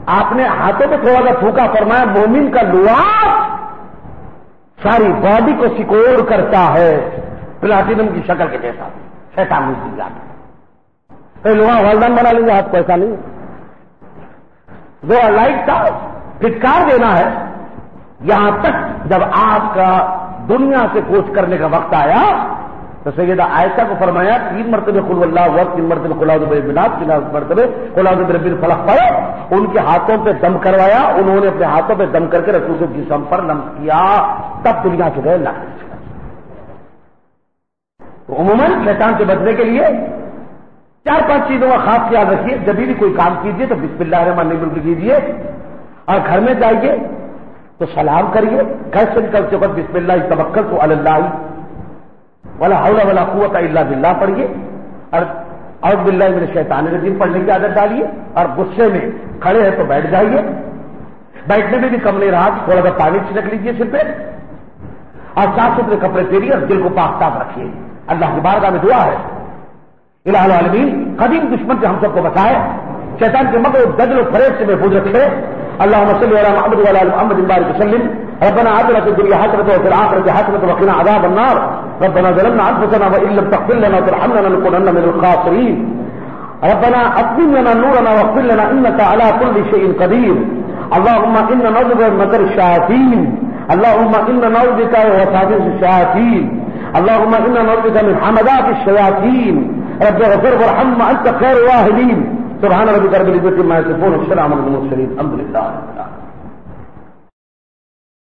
آپ نے ہاتھوں پہ تھوڑا سا تھوکا، فرمایا مومن کا لعاب ساری باڈی کو سکوڑ کرتا ہے پلاٹینم کی شکل کے جیسا، شیطان نہیں جاتا۔ لوہا والدان بنا لیں گے، ہاتھ کو ایسا نہیں، جو لائٹ کا پھٹکار دینا ہے۔ یہاں تک جب آپ کا دنیا سے کوچ کرنے کا وقت آیا تو سیدہ عائشہ کو فرمایا تین مرتبہ قل اللہ ہوا، تین مرتبہ قل اعوذ برب الناس، تین مرتبہ قل اعوذ برب الفلق پڑھو۔ ان کے ہاتھوں پہ دم کروایا، انہوں نے اپنے ہاتھوں پہ دم کر کے رسول کے جسم پر لمس کیا، تب دنیا سے گئے اللہ۔ تو عموماً شیطان سے بچنے کے لیے چار پانچ چیزوں کا خاص خیال رکھیے۔ جب بھی کوئی کام کیجیے تو بسم اللہ الرحمن الرحیم کیجیے، اور گھر میں جائیے تو سلام کریے، گھر سے نکلتے وقت بسم اللہ توکلت علی اللہ ولا حول ولا قوت الا باللہ پڑھیے، اور اعوذ باللہ من الشیطان الرجیم پڑھنے کی عادت ڈالیے، اور غصے میں کھڑے ہیں تو بیٹھ جائیے، بیٹھنے میں بھی کم نہیں رہا، تھوڑا سا پانی چھڑک لیجیے سر پہ، اور صاف ستھرے کپڑے پہنیے اور دل کو پاک صاف رکھیے۔ اللہ کی بارگاہ میں دعا ہے الہ العالمین قدیم دشمن سے ہم سب کو بچائے، شیطان کے مکر دجل و فریب سے محفوظ رکھے۔ اللهم صل على محمد وعلى ال محمد وبارك وسلم۔ ربنا آتنا في الدنيا حسنة وفي الآخرة حسنة وقنا عذاب النار۔ ربنا ظلمنا أنفسنا وإن لم تغفر لنا وترحمنا لنكونن من الخاسرين۔ ربنا أتمم لنا نورنا واغفر لنا إنك على كل شيء قدير۔ اللهم إنا نعوذ بك من مكر الشياطين، اللهم إنا نعوذ بك من وساوس الشياطين، اللهم إنا نعوذ بك من حمدات الشياطين۔ رب اغفر وارحم وأنت خير الراحمين۔ سبحان ربك رب العزة عما يصفون والسلام على المرسلين الحمد لله رب العالمين۔